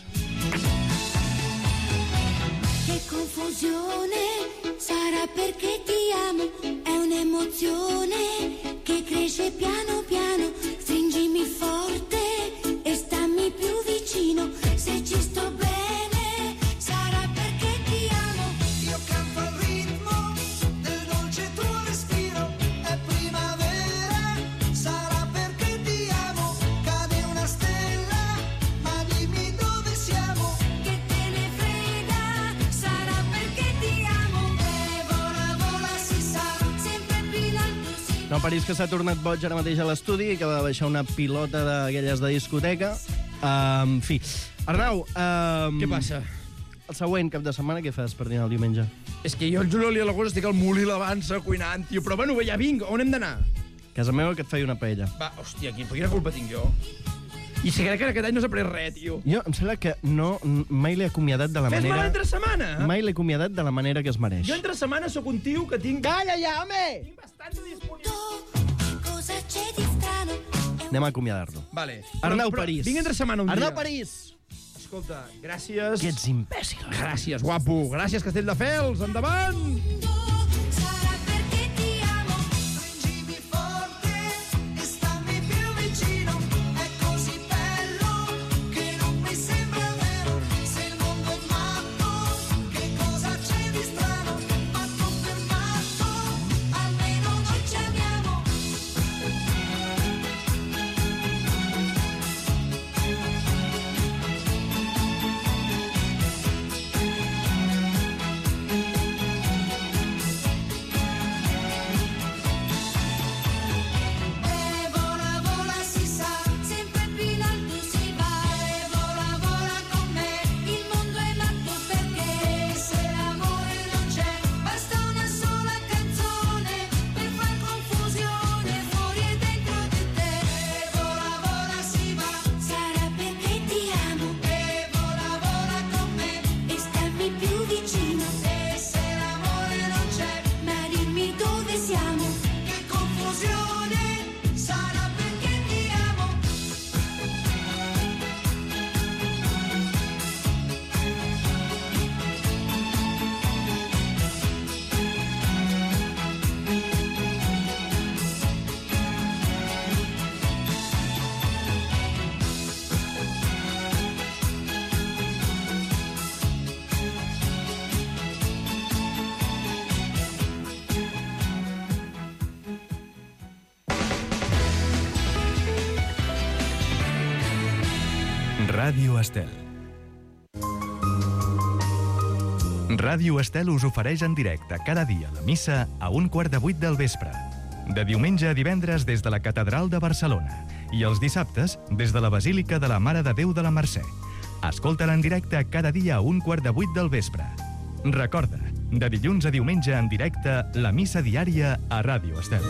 Che confusione sarà perché ti amo, è un'emozione che cresce piano piano, stringimi forte e stammi più vicino, se ci sto bene sarà perché ti amo, io canto al ritmo del dolce tuo respiro, è primavera, sarà perché ti amo, cade una stella, ma dimmi dove siamo, che te ne frega, sarà perché ti amo, vola, si sa, sempre più in alto si... No, París, que s'ha tornat boig ara mateix a l'estudi i acaba de baixar una pilota d'aquelles de discoteca. En fi. Arnau... Què passa? El següent cap de setmana què fas per dinar el diumenge? És que jo el juliol i l'agost estic al Molí l'Avança cuinant, tio. Però bueno, ja vinc. On hem d'anar? Casa meva que et feia una paella. Va, hòstia, quina culpa tinc jo? I si crec que aquest any no s'ha pres res, tio. Jo em sembla que mai l'he acomiadat de la manera... Fes-me l'entre setmana! Mai l'he acomiadat de la manera que es mereix. Jo entre setmana sóc un tio que tinc... Calla ja, home! Tinc bastant de disponibilitat. Cosa c'è di strano? Anem a acomiadar-lo. Vale. Arnau Però París. vinc entre setmana un dia. Arnau París! Escolta, gràcies. Que ets imbècil. Gràcies, guapo. Gràcies, Castelldefels. Endavant! Sarà perché ti amo, stringimi forte e stammi più vicino, è così bello che non mi sembra vero, se il mondo è matto, che cosa c'è di strano, matto per matto, almeno noi ci amiamo. Vola, si sa, sempre più in alto si va, e vola con me, il mondo è matto perché se l'amore non c'è, basta una sola canzone per far confusione fuori e dentro di te. Vola, si va, sarà perché ti amo, e vola con me, e stammi più vicino, e se l'amore non c'è, ma dimmi dove siamo, che confusione, sarà perché ti amo. Ràdio Estel. Ràdio Estel us ofereix en directe cada dia la missa a 7:15 del vespre. De diumenge a divendres des de la Catedral de Barcelona i els dissabtes des de la Basílica de la Mare de Déu de la Mercè. Escolta-la en directe cada dia a 7:15 del vespre. Recorda, De dilluns a diumenge en directe, la missa diària a Ràdio Estel.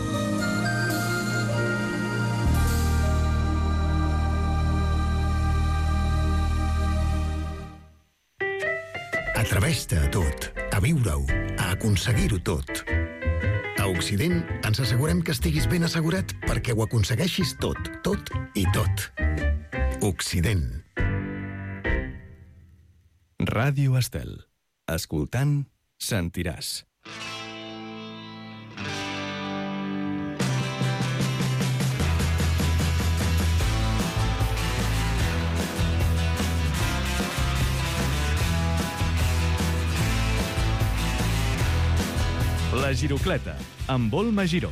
Atreveix-te a tot, a viure-ho, a aconseguir-ho tot. A Occident ens assegurem que estiguis ben assegurat perquè ho aconsegueixis tot, tot i tot. Occident. Ràdio Estel. Escoltant, sentiràs. La Girocleta, amb Olma Giró.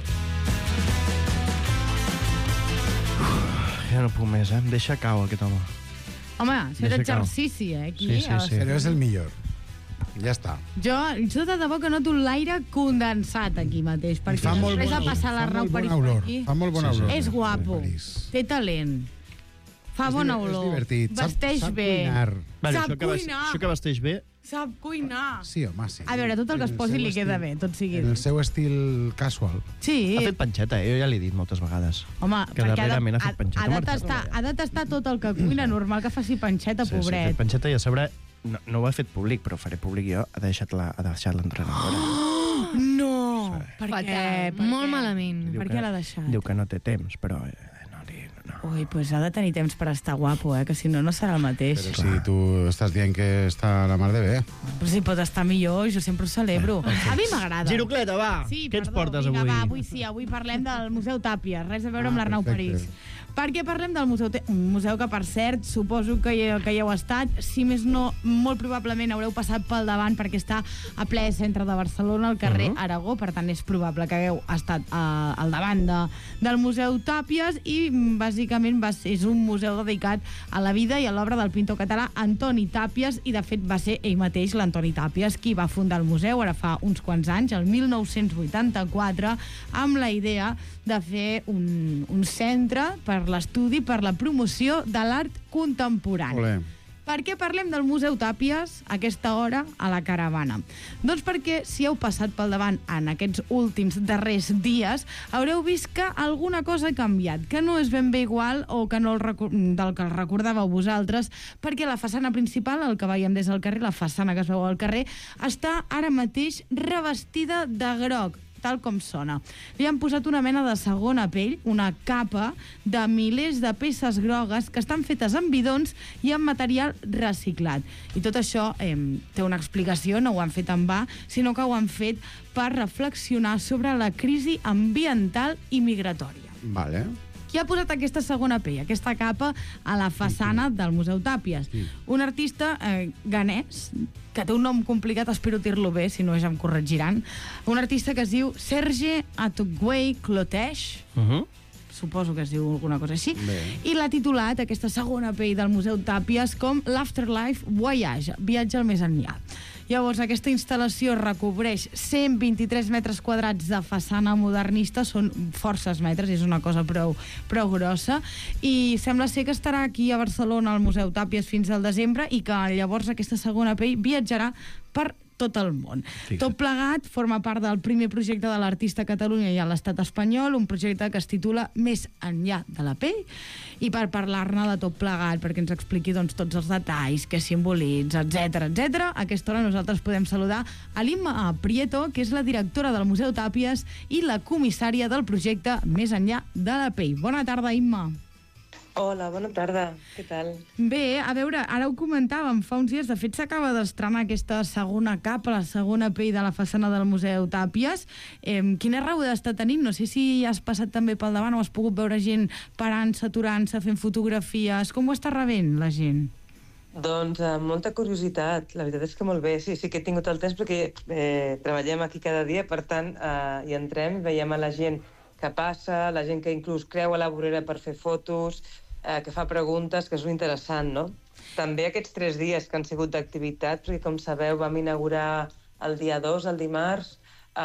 Ja no puc més, Em deixa cau aquest home. Home, això és Deixa cau. exercici, aquí. Sí. Pero es el millor. Ja està. Jo de debò que noto l'aire condensat aquí mateix, perquè fa molt després de bona- passar fa l'Arnau molt París bona per olor. aquí... Fa molt bona olor. És guapo, París. té talent, fa bona olor, És divertit. vesteix sap bé, cuinar. Vale, Sap això cuinar. que vesteix bé, sap cuinar. Sí, home, sí. A veure, tot el que es En posi seu li queda estil- bé, tot sigui En el dit. seu estil casual. Sí, ha fet panxeta, jo ja l'he dit moltes vegades. home, que perquè darrerament ha fet panxeta. ha de tastar tot el que cuina, normal que faci panxeta, Sí, ha pobret. fet panxeta i a sobre no ho ha fet públic, però ho faré públic jo, ha deixat l'entrenadora. No! Per què? Fatal, molt malament. Per què l'ha deixat? Diu que no té temps, però no. Ui, pues ha de tenir temps per estar guapo, que si no, no serà el mateix. Però si tu estàs dient que està a la mar de bé. Però si pot estar millor, jo sempre ho celebro. A mi m'agrada. Girocleta, va! Sí, Què ens perdó, portes vinga, avui? Va, avui parlem del Museu Tàpies, res a veure amb l'Arnau perfecte. París. Per què parlem del Museu un museu que, per cert, suposo que hi heu estat. Si més no, molt probablement haureu passat pel davant perquè està a ple centre de Barcelona, al carrer Aragó, per tant és probable que hagueu estat al davant del Museu Tàpies i bàsicament és un museu dedicat a la vida i a l'obra del pintor català Antoni Tàpies i de fet va ser ell mateix, l'Antoni Tàpies, qui va fundar el museu ara fa uns quants anys, el 1984, amb la idea de fer un centre per l'estudi, per la promoció de l'art contemporani. Olé. Per què parlem del Museu Tàpies a aquesta hora a la caravana? Doncs perquè si heu passat pel davant en aquests últims darrers dies, haureu vist que alguna cosa ha canviat, que no és ben bé igual o que no del que el recordàveu vosaltres, perquè la façana principal, el que veiem des del carrer, la façana que es veu al carrer, està ara mateix revestida de groc, tal com sona. Li han posat una mena de segona pell, una capa de milers de peces grogues que estan fetes amb bidons i amb material reciclat. I tot això té una explicació, no ho han fet en va, sinó que ho han fet per reflexionar sobre la crisi ambiental i migratòria. Vale. Qui ha posat aquesta segona pell, aquesta capa, a la façana del Museu Tàpies? Un artista ganès, que té un nom complicat, espero dir-lo bé, si no ja em corregiran. Un artista que es diu Serge Atogwei-Cloteix, suposo que es diu alguna cosa així, i l'ha titulat, aquesta segona pell del Museu Tàpies, com l'Afterlife Voyage, viatge al més enllà. Llavors, aquesta instal·lació recobreix 123 metres quadrats de façana modernista, són forces metres, és una cosa prou grossa, i sembla ser que estarà aquí a Barcelona al Museu Tàpies fins al desembre i que llavors aquesta segona pell viatjarà per tot el món. Tot plegat forma part del primer projecte de l'artista a Catalunya i a l'estat espanyol, un projecte que es titula Més enllà de la pell, i per parlar-ne de tot plegat, perquè ens expliqui doncs, tots els detalls, què simbolitza, etc. A aquesta hora nosaltres podem saludar a l'Imma Prieto, que és la directora del Museu Tàpies i la comissària del projecte Més enllà de la pell. Bona tarda, Imma. Hola, bona tarda. Què tal? Bé, a veure, ara ho comentàvem fa uns dies, de fet s'acaba d'estrenar aquesta segona capa, la segona pell de la façana del Museu Tàpies. Quina raó està tenint? No sé si has passat també pel davant o has pogut veure gent parant-se, aturant-se, fent fotografies. Com ho està rebent la gent? Doncs amb molta curiositat, la veritat és que molt bé. Sí que he tingut el temps perquè treballem aquí cada dia, per tant, hi entrem, veiem a la gent que passa, la gent que inclús creu a la vorera per fer fotos, que fa preguntes, que és interessant, no? També aquests 3 dies que han sigut d'activitat, perquè com sabeu vam inaugurar el dia 2, el dimarts,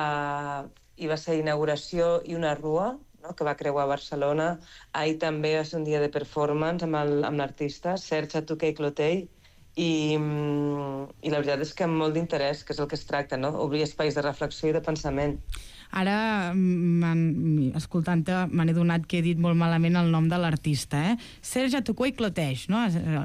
i va ser inauguració i una rua, no?, que va creuar Barcelona. Ahir també va ser un dia de performance amb l'artista Serge Atogwei-Cloteix, I la veritat és que amb molt d'interès, que és el que es tracta, no? Obrir espais de reflexió i de pensament. Ara, escoltant-te, me n'he donat que he dit molt malament el nom de l'artista, Serge Tocquay Clotet, no?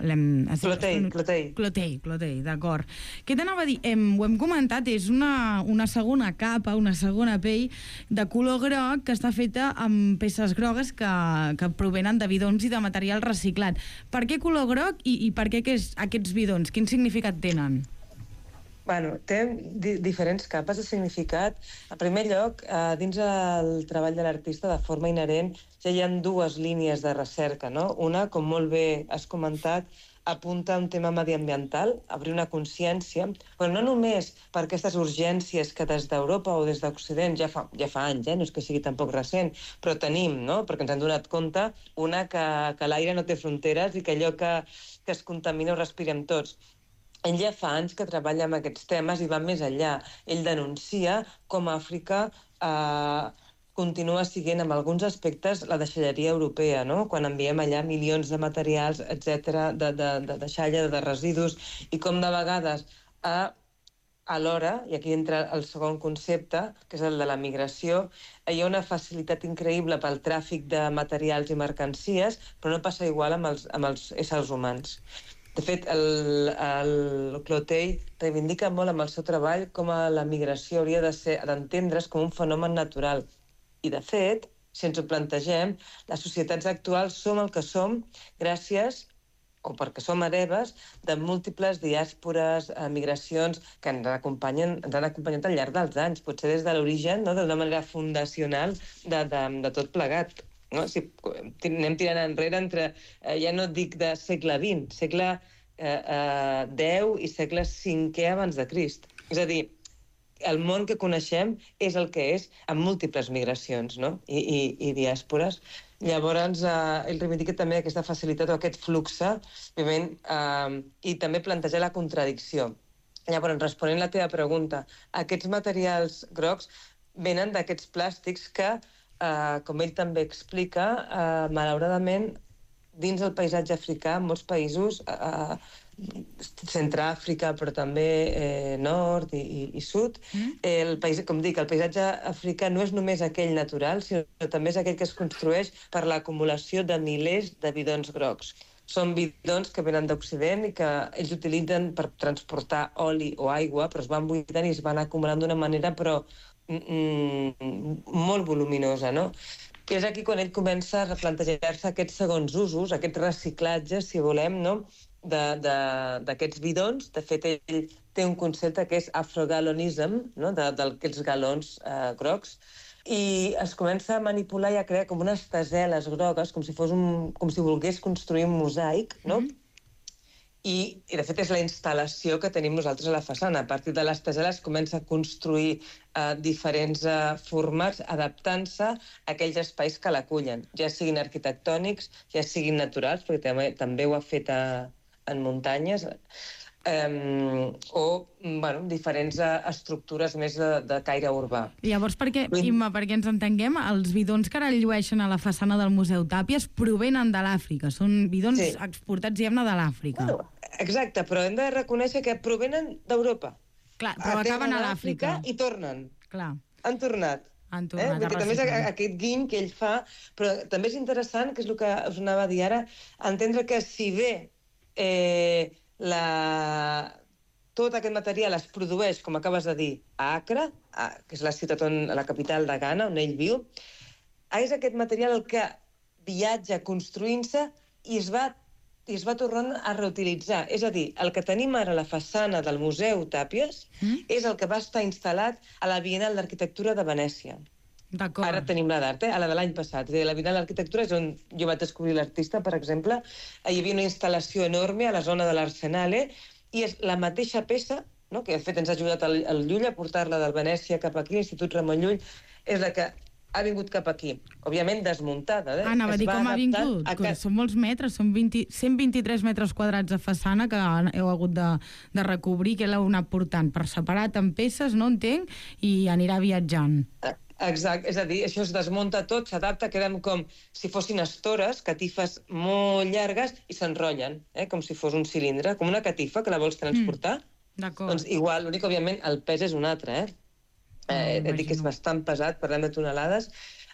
Clotet, d'acord. Què t'anava a dir? Ho hem comentat, és una segona capa, una segona pell de color groc que està feta amb peces grogues que provenen de bidons i de material reciclat. Per què color groc i per què aquests bidons? Quin significat tenen? Bueno, té diferents capes de significat. En primer lloc, dins el treball de l'artista, de forma inherent, ja hi ha dues línies de recerca, no? Una, com molt bé has comentat, apunta a un tema mediambiental, obrir una consciència, però no només per aquestes urgències que des d'Europa o des d'Occident ja fa anys, no és que sigui tampoc recent, però tenim, no? Perquè ens hem donat compte, una, que l'aire no té fronteres i que allò que es contamina ho respirem tots. Ell ja fa anys que treballa amb aquests temes i va més enllà. Ell denuncia com Àfrica continua siguent, en alguns aspectes, la deixalleria europea, no? Quan enviem allà milions de materials, etc., de deixalla, de residus, i com de vegades alhora, i aquí entra el segon concepte, que és el de la migració, hi ha una facilitat increïble pel tràfic de materials i mercancies, però no passa igual amb els éssers humans. De fet, el Clotet reivindica molt amb el seu treball com la migració hauria d'entendre's com un fenomen natural. I, de fet, si ens ho plantegem, les societats actuals som el que som gràcies, o perquè som hereves, de múltiples diàspores, migracions que ens han acompanyat al llarg dels anys, potser des de l'origen, no? D'una manera fundacional de tot plegat. No? Si anem tirant enrere entre, ja no et dic de segle XX, segle X i segle V abans de Crist. És a dir, el món que coneixem és el que és amb múltiples migracions, no? I diàspores. Llavors, ell reivindica també aquesta facilitat o aquest flux, i també plantejar la contradicció. Llavors, responent a la teva pregunta, aquests materials grocs venen d'aquests plàstics que, com ell també explica, malauradament, dins el paisatge africà, en molts països, Centreàfrica, però també nord i sud, com dic, el paisatge africà no és només aquell natural, sinó també és aquell que es construeix per l'acumulació de milers de bidons grocs. Són bidons que venen d'Occident i que ells utilitzen per transportar oli o aigua, però es van buidant i es van acumulant d'una manera, però molt voluminosa, no? I és aquí quan ell comença a replantejar-se aquests segons usos, aquest reciclatge, si volem, no? D'aquests bidons. De fet, ell té un concepte que és afrogalonism, no? D'aquests galons grocs, i es comença a manipular i a crear com unes teseles grogues, com si volgués construir un mosaic, no? I, de fet, és la instal·lació que tenim nosaltres a la façana. A partir de les teseles comença a construir diferents formats, adaptant-se a aquells espais que l'acullen, ja siguin arquitectònics, ja siguin naturals, perquè també ho ha fet en muntanyes, o diferents estructures més de caire urbà. Llavors, Imma, perquè ens entenguem, els bidons que ara llueixen a la façana del Museu Tàpies provenen de l'Àfrica, són bidons exportats, diguem-ne, de l'Àfrica. Exacte, però hem de reconèixer que provenen d'Europa. Clar, però acaben a l'Àfrica. I tornen. Clar. Han tornat. Perquè també és aquest guiny que ell fa, però també és interessant, que és el que us anava a dir ara, entendre que si bé tot aquest material es produeix, com acabes de dir, a Accra, que és la ciutat, la capital de Ghana, on ell viu, és aquest material el que viatja construint-se i es va tornant a reutilitzar. És a dir, el que tenim ara a la façana del Museu Tàpies és el que va estar instal·lat a la Bienal d'Arquitectura de Venècia. Ara tenim la d'art, a la de l'any passat. La Bienal d'Arquitectura és on jo vaig descobrir l'artista, per exemple. Hi havia una instal·lació enorme a la zona de l'Arsenale i és la mateixa peça, que de fet ens ha ajudat el Llull a portar-la del Venècia cap aquí, l'Institut Ramon Llull, és la que ha vingut cap aquí. Òbviament desmuntada. Anava a dir com ha vingut. Són molts metres, són 123 metres quadrats de façana que heu hagut de recobrir, que l'heu anat portant per separat en peces, no entenc, i anirà viatjant. Exacte, és a dir, això es desmunta tot, s'adapta, queden com si fossin estores, catifes molt llargues, i s'enrotllen, com si fos un cilindre, com una catifa que la vols transportar. D'acord. Doncs igual, l'únic, òbviament, el pes és un altre, et dic que és bastant pesat, parlem de tonelades,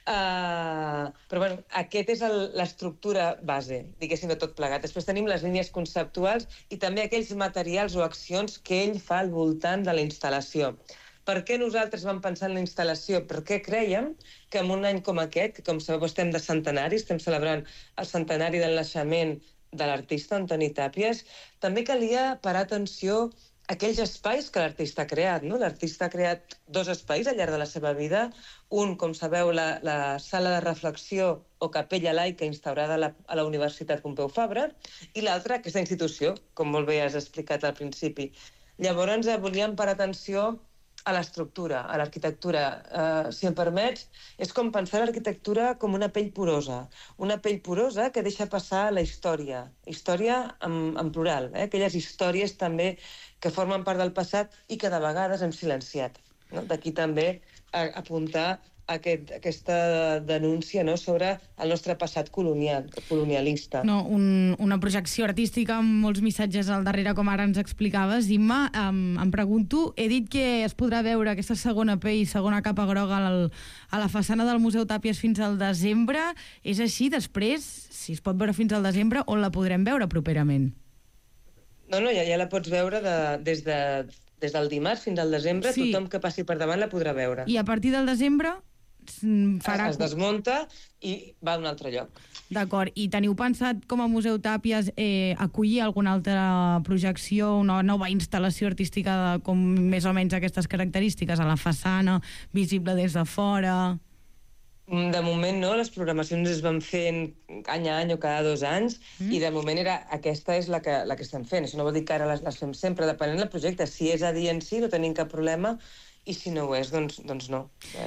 però bueno, aquest és l'estructura base, diguéssim, de tot plegat. Després tenim les línies conceptuals i també aquells materials o accions que ell fa al voltant de la instal·lació. Per què nosaltres vam pensar en la instal·lació? Perquè creiem que en un any com aquest, que com sabeu estem de centenari, estem celebrant el centenari del naixement de l'artista Antoni Tàpies, també calia parar atenció a aquells espais que l'artista ha creat. L'artista ha creat 2 espais al llarg de la seva vida. Un, com sabeu, la sala de reflexió o capella laica instaurada a la Universitat Pompeu Fabra, i l'altra, aquesta institució, com molt bé has explicat al principi. Llavors volíem parar atenció a l'estructura, a l'arquitectura. Si em permets, és com pensar l'arquitectura com una pell porosa que deixa passar la història en plural, aquelles històries també que formen part del passat i que de vegades hem silenciat. D'aquí també apuntar aquesta denúncia sobre el nostre passat colonialista. Una projecció artística amb molts missatges al darrere, com ara ens explicaves. Imma, em pregunto, he dit que es podrà veure aquesta segona pell, segona capa groga a la façana del Museu Tàpies fins al desembre. És així? Després, si es pot veure fins al desembre, on la podrem veure properament? No, ja la pots veure des del dimarts fins al desembre. Sí. Tothom que passi per davant la podrà veure. I a partir del desembre es desmunta i va a un altre lloc. D'acord. I teniu pensat, com a Museu Tàpies, acollir alguna altra projecció, una nova instal·lació artística com més o menys aquestes característiques, a la façana, visible des de fora? De moment no, les programacions es van fent any a any o cada 2 anys, i de moment aquesta és la que estem fent. Això no vol dir que ara les fem sempre, depenent del projecte. Si és a dir en si, no tenim cap problema, i si no ho és, doncs no.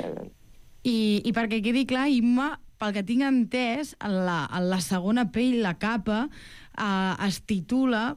I perquè quedi clar, Imma, pel que tinc entès, la segona pell, la capa, es titula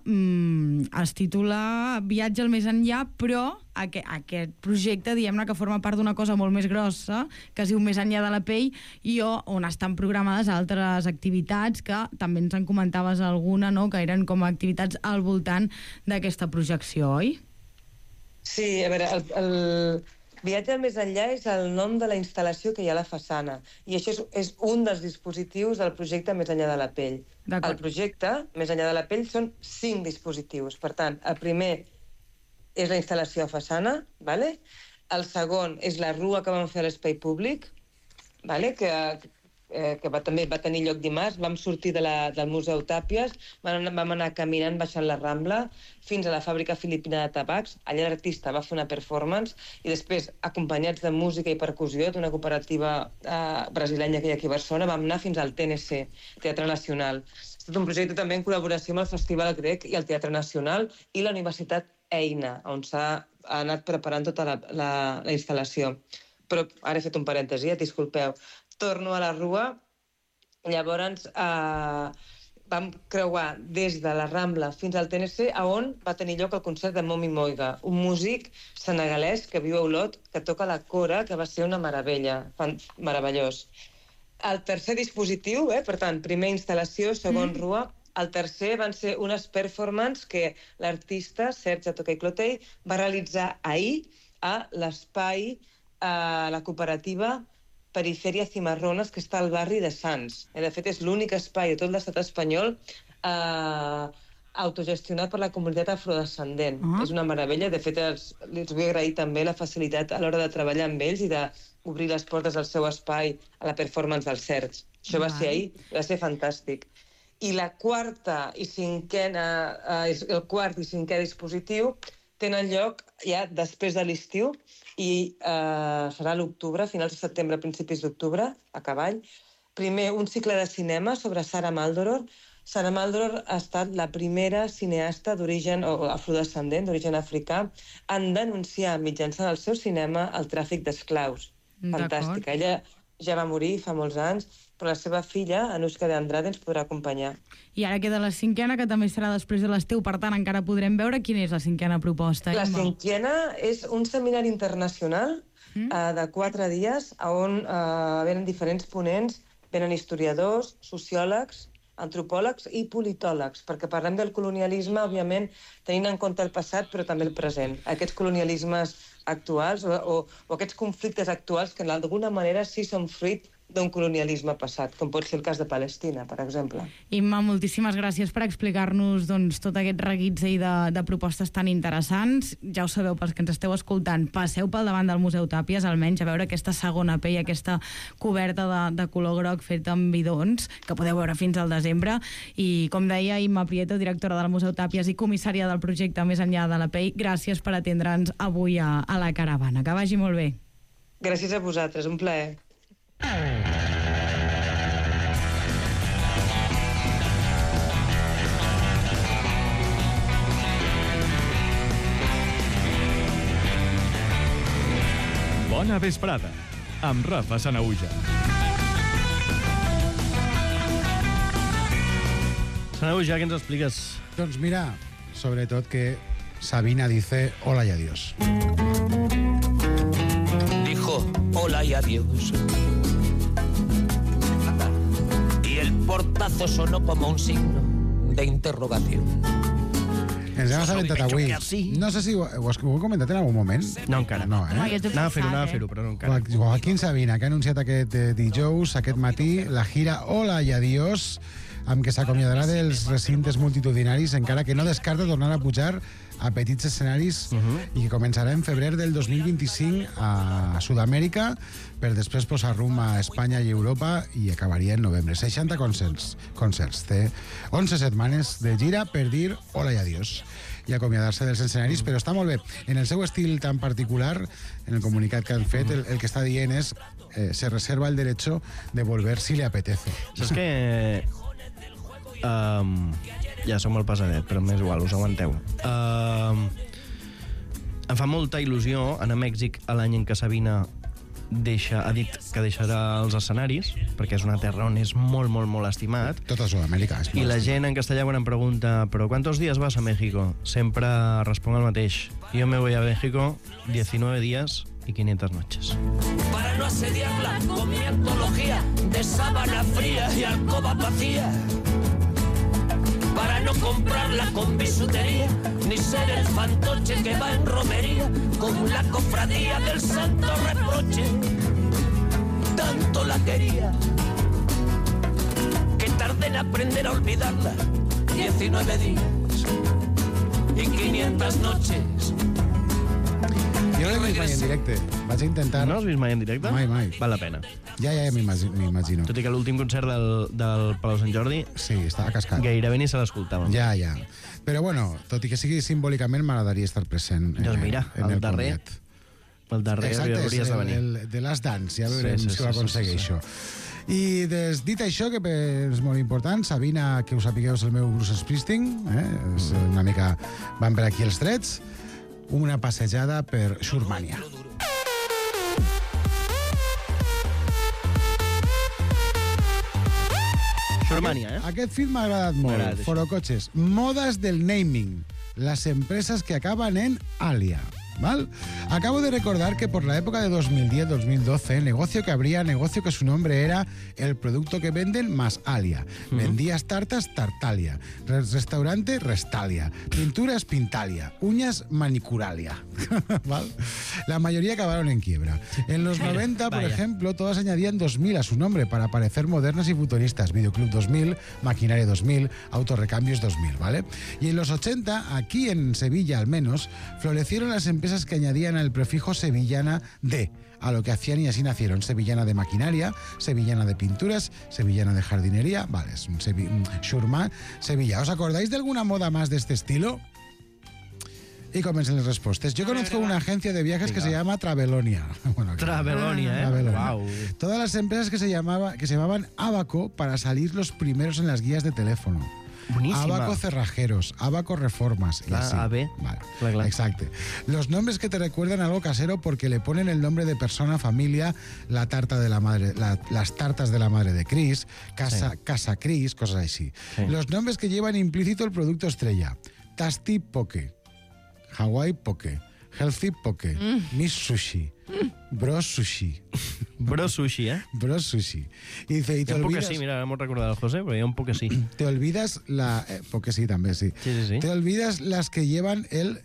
Viatge al més enllà, però aquest projecte, diguem-ne, que forma part d'una cosa molt més grossa, que es diu Més enllà de la pell, i on estan programades altres activitats, que també ens en comentaves alguna, no?, que eren com a activitats al voltant d'aquesta projecció, oi? Sí, a veure, el Viatge al més enllà és el nom de la instal·lació que hi ha a la façana, i això és un dels dispositius del projecte Més enllà de la pell. El projecte Més enllà de la pell són 5 dispositius. Per tant, el primer és la instal·lació a façana, el segon és la rua que vam fer a l'espai públic, que també va tenir lloc dimarts. Vam sortir del Museu Tàpies, vam anar caminant baixant la Rambla fins a la fàbrica filipina de tabacs. Allà l'artista va fer una performance i després, acompanyats de música i percussió d'una cooperativa brasilenya que hi ha aquí a Barcelona, vam anar fins al TNC, Teatre Nacional. Ha estat un projecte també en col·laboració amb el Festival Grec i el Teatre Nacional i la Universitat Eina, on s'ha anat preparant tota la instal·lació. Però ara he fet un parèntesi, disculpeu. Torno a la rua, llavors vam creuar des de la Rambla fins al TNC, on va tenir lloc el concert de Momi Moiga, un músic senegalès que viu a Olot, que toca la cora, que va ser una meravella, meravellós. El tercer dispositiu, per tant, primer instal·lació, segon rua, el tercer van ser unes performances que l'artista Serge Tokay-Clotey va realitzar ahir a l'espai, a la cooperativa Perifèria Cimarrones, que està al barri de Sants. De fet, és l'únic espai de tot l'estat espanyol autogestionat per la comunitat afrodescendent. És una meravella. De fet, els vull agrair també la facilitat a l'hora de treballar amb ells i d'obrir les portes del seu espai a la performance del Serge. Això va ser ahir, va ser fantàstic. I el quart i cinquè dispositiu tenen lloc ja després de l'estiu, i serà a l'octubre, finals de setembre, principis d'octubre, a cavall. Primer, un cicle de cinema sobre Sara Maldoror. Sara Maldoror ha estat la primera cineasta d'origen afrodescendent, d'origen africà, en denunciar mitjançant el seu cinema el tràfic d'esclaus. Fantàstica. Ella ja va morir fa molts anys, però la seva filla, Anushka de Andrade, ens podrà acompanyar. I ara queda la cinquena, que també serà després de l'estiu, per tant encara podrem veure. Quina és la cinquena proposta? La cinquena és un seminari internacional de 4 dies, on venen diferents ponents, venen historiadors, sociòlegs, antropòlegs i politòlegs, perquè parlem del colonialisme, òbviament, tenint en compte el passat, però també el present. Aquests colonialismes actuals o aquests conflictes actuals que d'alguna manera sí són fruit d'un colonialisme passat, com pot ser el cas de Palestina, per exemple. Imma, moltíssimes gràcies per explicar-nos tot aquest reguitzell de propostes tan interessants. Ja ho sabeu, pels que ens esteu escoltant, passeu pel davant del Museu Tàpies, almenys a veure aquesta segona pell, aquesta coberta de color groc feta amb bidons, que podeu veure fins al desembre. I, com deia Imma Prieto, directora del Museu Tàpies i comissària del projecte Més enllà de la pell, gràcies per atendre'ns avui a la caravana. Que vagi molt bé. Gràcies a vosaltres, un plaer. Bona vesprada, amb Rafa Sanahuja. Sanahuja, què ens expliques? Doncs mira, sobretot que Sabina dice hola y adiós. Dijo hola y adiós. Y el portazo sonó como un signo de interrogación. Ens hem assabentat avui. No sé si ho heu comentat en algun moment. No, encara. No, Anava a fer-ho, però no encara. Joaquín Sabina, que ha anunciat aquest dijous, aquest matí, la gira Hola y Adiós, amb què s'acomiadarà dels recintes multitudinaris, encara que no descarta tornar a pujar a petits escenaris i que començarà en febrer del 2025 a Sud-amèrica per després posar rumb a Espanya i Europa i acabaria en novembre. 60 concerts. Té 11 setmanes de gira per dir hola i adiós i acomiadar-se dels escenaris, però està molt bé. En el seu estil tan particular, en el comunicat que han fet, el que està dient és se reserva el derecho de volver si le apetece. Saps que... ja som molt pesadet, però m'és igual, us aguanteu. Em fa molta il·lusió anar a Mèxic l'any en què Sabina ha dit que deixarà els escenaris, perquè és una terra on és molt, molt, molt estimat. Tota Sud-amèrica. I la gent en castellà quan em pregunta ¿pero cuántos días vas a México? Sempre responc el mateix. Yo me voy a México 19 días y 500 noches. Para no asediarla con mi antología de sábana fría y alcoba vacía. Para no comprarla con bisutería, ni ser el fantoche que va en romería con la cofradía del santo reproche. Tanto la quería que tardé en aprender a olvidarla. 19 días y 500 noches. Jo no l'he vist mai en directe. Vaig intentar... No l'has vist mai en directe? Mai. Val la pena. Ja m'imagino. Tot i que l'últim concert del Palau Sant Jordi... Sí, estava cascat. Gairebé ni se l'escoltava. Ja. Però bueno, tot i que sigui simbòlicament, m'agradaria estar present. Doncs mira, el darrer hauries de venir. El de Last Dance, ja veurem si ho aconsegueixo. I dit això, que és molt important, Sabina, que ho sapigueu, és el meu Bruce Springsteen, és una mica... Van per aquí els trets. Una passejada per Xurmània. Xurmània, Aquest film m'ha agradat molt. Forocoches. Modas del naming. Las empresas que acaban en Alia. ¿Vale? Acabo de recordar que por la época de 2010-2012, el negocio que abría, negocio que su nombre era El producto que venden más Alia. Vendías tartas, Tartalia. Restaurante, Restalia. Pinturas, Pintalia. Uñas, Manicuralia. ¿Vale? La mayoría acabaron en quiebra. En los 90, por ejemplo, todas añadían 2000 a su nombre para parecer modernas y futuristas. Videoclub 2000, Maquinaria 2000, Autorrecambios 2000, ¿vale? Y en los 80, aquí en Sevilla al menos, florecieron las empresas que añadían el prefijo sevillana de a lo que hacían y así nacieron. Sevillana de maquinaria, sevillana de pinturas, sevillana de jardinería. Vale, es un Xurmà, Sevilla. ¿Os acordáis de alguna moda más de este estilo? Y comiencen las respuestas. Yo conozco una agencia de viajes que se llama Travelonia. Bueno, Travelonia, Wow. Todas las empresas que se llamaban Abaco para salir los primeros en las guías de teléfono. Buenísima. Abaco Cerrajeros, Abaco Reformas. Y así. AB. Vale. Exacto. Los nombres que te recuerdan algo casero porque le ponen el nombre de persona, familia, la tarta de la madre, las tartas de la madre de Chris, casa Chris, cosas así. Sí. Los nombres que llevan implícito el producto estrella. Tasty Poke, Hawaii Poke, Healthy Poke, Miss Sushi, Bros Sushi. Bros Sushi, ¿eh? Bros Sushi. Y dice, y te Hi ha un poc que olvides... sí, mira, hemos recordat el José, però hi ha un poc que sí. Te olvidas la... porque sí, también sí. Sí. Te olvidas las que llevan el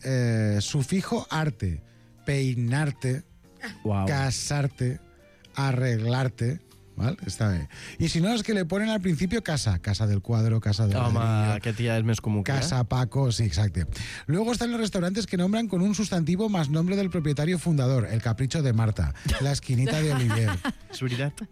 sufijo arte. Peinarte, Wow. casarte, arreglarte... ¿Vale? Está bien. Y si no, es que le ponen al principio casa. Casa del cuadro, casa del Home, ladrillo, aquest ja és més comú que Casa Paco, sí, exacto. Luego están los restaurantes que nombran con un sustantivo más nombre del propietario fundador. El Capricho de Marta, la Esquinita de Olivier, És veritat.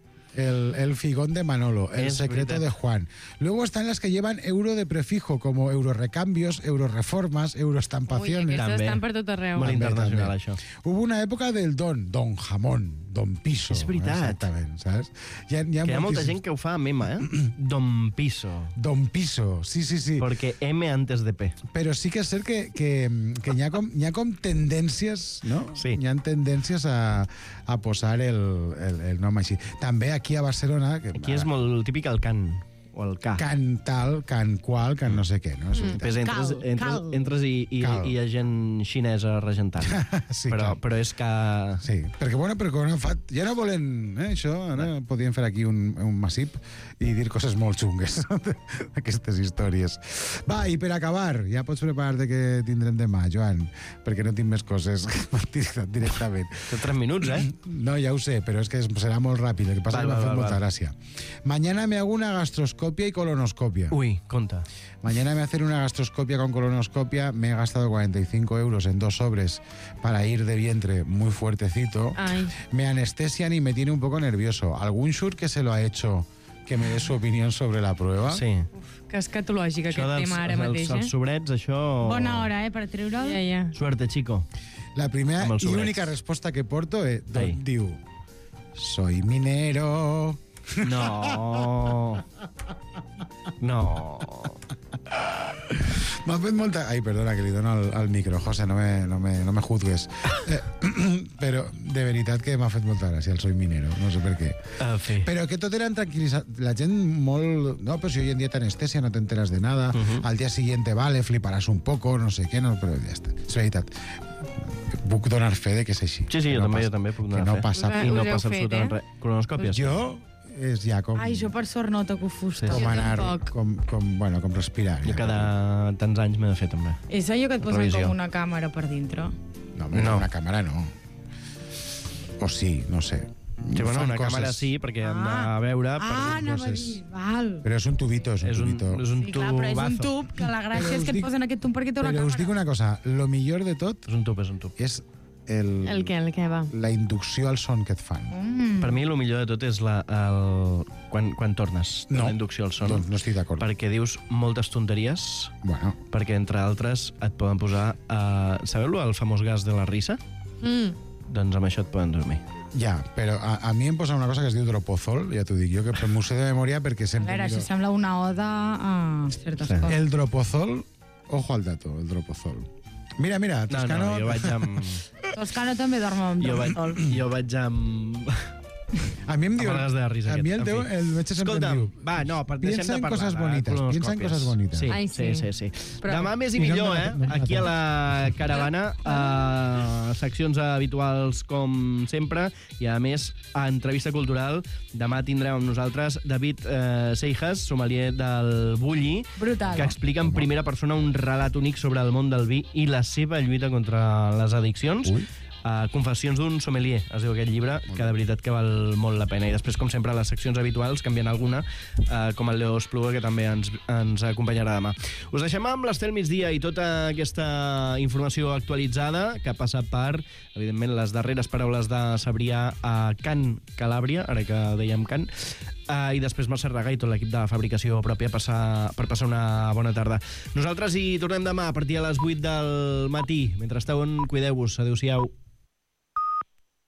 el Figón de Manolo, el Es Secreto verdad. de Juan. Luego están las que llevan euro de prefijo, como eurorecambios, euroreformas, Ui, euroestampaciones. aquestes També. estan per tot arreu. Molt També, internacional, també. això. Hubo una època del Don Jamón, Don Piso. És veritat. Exactament, saps? Hi ha Que hi ha molta moltíssims- gent que ho fa a mema, eh? Don Piso. Don Piso, sí. Porque M antes de P. Però sí que és cert que hi ha com tendències, no? Sí. Hi ha tendències a posar el nom així. També aquí a Barcelona... Que, Aquí és molt típic el can, o el K. Can tal, can qual, can no sé què, no? És veritat. Pues entres i Cal. hi ha gent xinesa regentant. Sí, però, clar. però és que... Sí, perquè quan ja no volen això, ara podien fer aquí un massip i dir coses molt xungues d'aquestes històries. Va, i per acabar, ja pots preparar-te que tindrem demà, Joan, perquè no tinc més coses directament. Té 3 minuts, eh? No, ja ho sé, però és que serà molt ràpid, el que passa Val, que m'ha val, fet val, molta val. gràcia. Mañana me hago una gastroscopia y colonoscopia. Ui, compte. Mañana me hacen una gastroscopia con colonoscopia. Me he gastado 45 euros en 2 sobres para ir de vientre muy fuertecito. Ai. Me anestesian y me tiene un poco nervioso. ¿Algún shur que se lo ha hecho que me dé su opinión sobre la prueba? Sí. Que escatològic Això aquest tema ara mateix, els sobrets, això... Bona hora, per treure'l. Ja. Suerte, chico. La primera Amb y els sobrets. única respuesta que porto es, Ai. diu, soy minero. No. No. M'ha fet molta... Ai, perdona, que li dono al micro, José, no me juzgues. Però de veritat que m'ha fet molta gràcia el soy minero, no sé per què. Sí. Però que tot eren tranquil·litzat. La gent molt... No, però si hoy en día t'anestesia, no te enteras de nada. Al día siguiente, vale, fliparàs un poco, no sé què, no, però ja està. És veritat. Puc donar fe de que és així. Sí, jo també puc donar que no fe. passa... Us I no heu passa fet, absolutament res. Colonoscòpies? Jo és ja com... Ai, jo per sort no toco fusta. com Jo anar, tampoc. com respirar. Jo ja. cada tants anys m'he de fer, també. És allò que et posen Revisió. com una càmera per dintre. No, home, No. una càmera no. O sí, no sé. Sí, bueno, Fan una coses. càmera sí, perquè hem de veure... Anava a dir, val. Però és un tubito, és un tubito. És un Sí, clar, però és un tubazo. tub, que la gràcia Però és us que et dic- posen aquest tub perquè té una Però us dic càmera. una cosa, lo millor de tot És un tub, és un tub. és El què va? la inducció al son que et fan. Per mi, el millor de tot és quan tornes de la inducció al son. Doncs no estic d'acord. Perquè dius moltes tonteries, Bueno, perquè, entre altres, et poden posar... Sabeu el famós gas de la risa? Doncs amb això et poden dormir. ja, però a mi em posa una cosa que es diu dropozol, ja t'ho dic jo, que m'ho sé de memòria perquè A sempre... veure, això sembla una oda a certes Sí. coses. El dropozol, ojo al dato, el dropozol. Mira, Toscano... jo vaig amb... Toscano també dorm amb dormitol. Jo vaig amb... A mi em diu... Amb el gas de la risa A mi aquest, el teu, en fi. el metge sempre Escolta'm, em diu... va, no, deixem Piensa de en parlar coses de bonites, piensa en colonoscòpies. coses bonites. Sí, Ai, sí. sí. Però- Demà més i Mira, millor, no, Aquí a la caravana, seccions habituals com sempre, i a més, a entrevista cultural, demà tindrem amb nosaltres David Seijas, sommelier del Bulli, Brutal. que explica en primera persona un relat únic sobre el món del vi i la seva lluita contra les addiccions. Ui. Confessions d'un sommelier, es diu aquest llibre, que de veritat que val molt la pena. I després, com sempre, les seccions habituals, canviant alguna, com el Leo Espluga, que també ens acompanyarà demà. Us deixem amb l'Estel Migdia i tota aquesta informació actualitzada que passa per, evidentment, les darreres paraules de Sabrià a Can Calàbria, ara que dèiem Can, i després Mercè Raga i tot l'equip de fabricació pròpia per passar una bona tarda. Nosaltres hi tornem demà a partir de les 8 del matí. Mentrestant, cuideu-vos. Adéu-siau.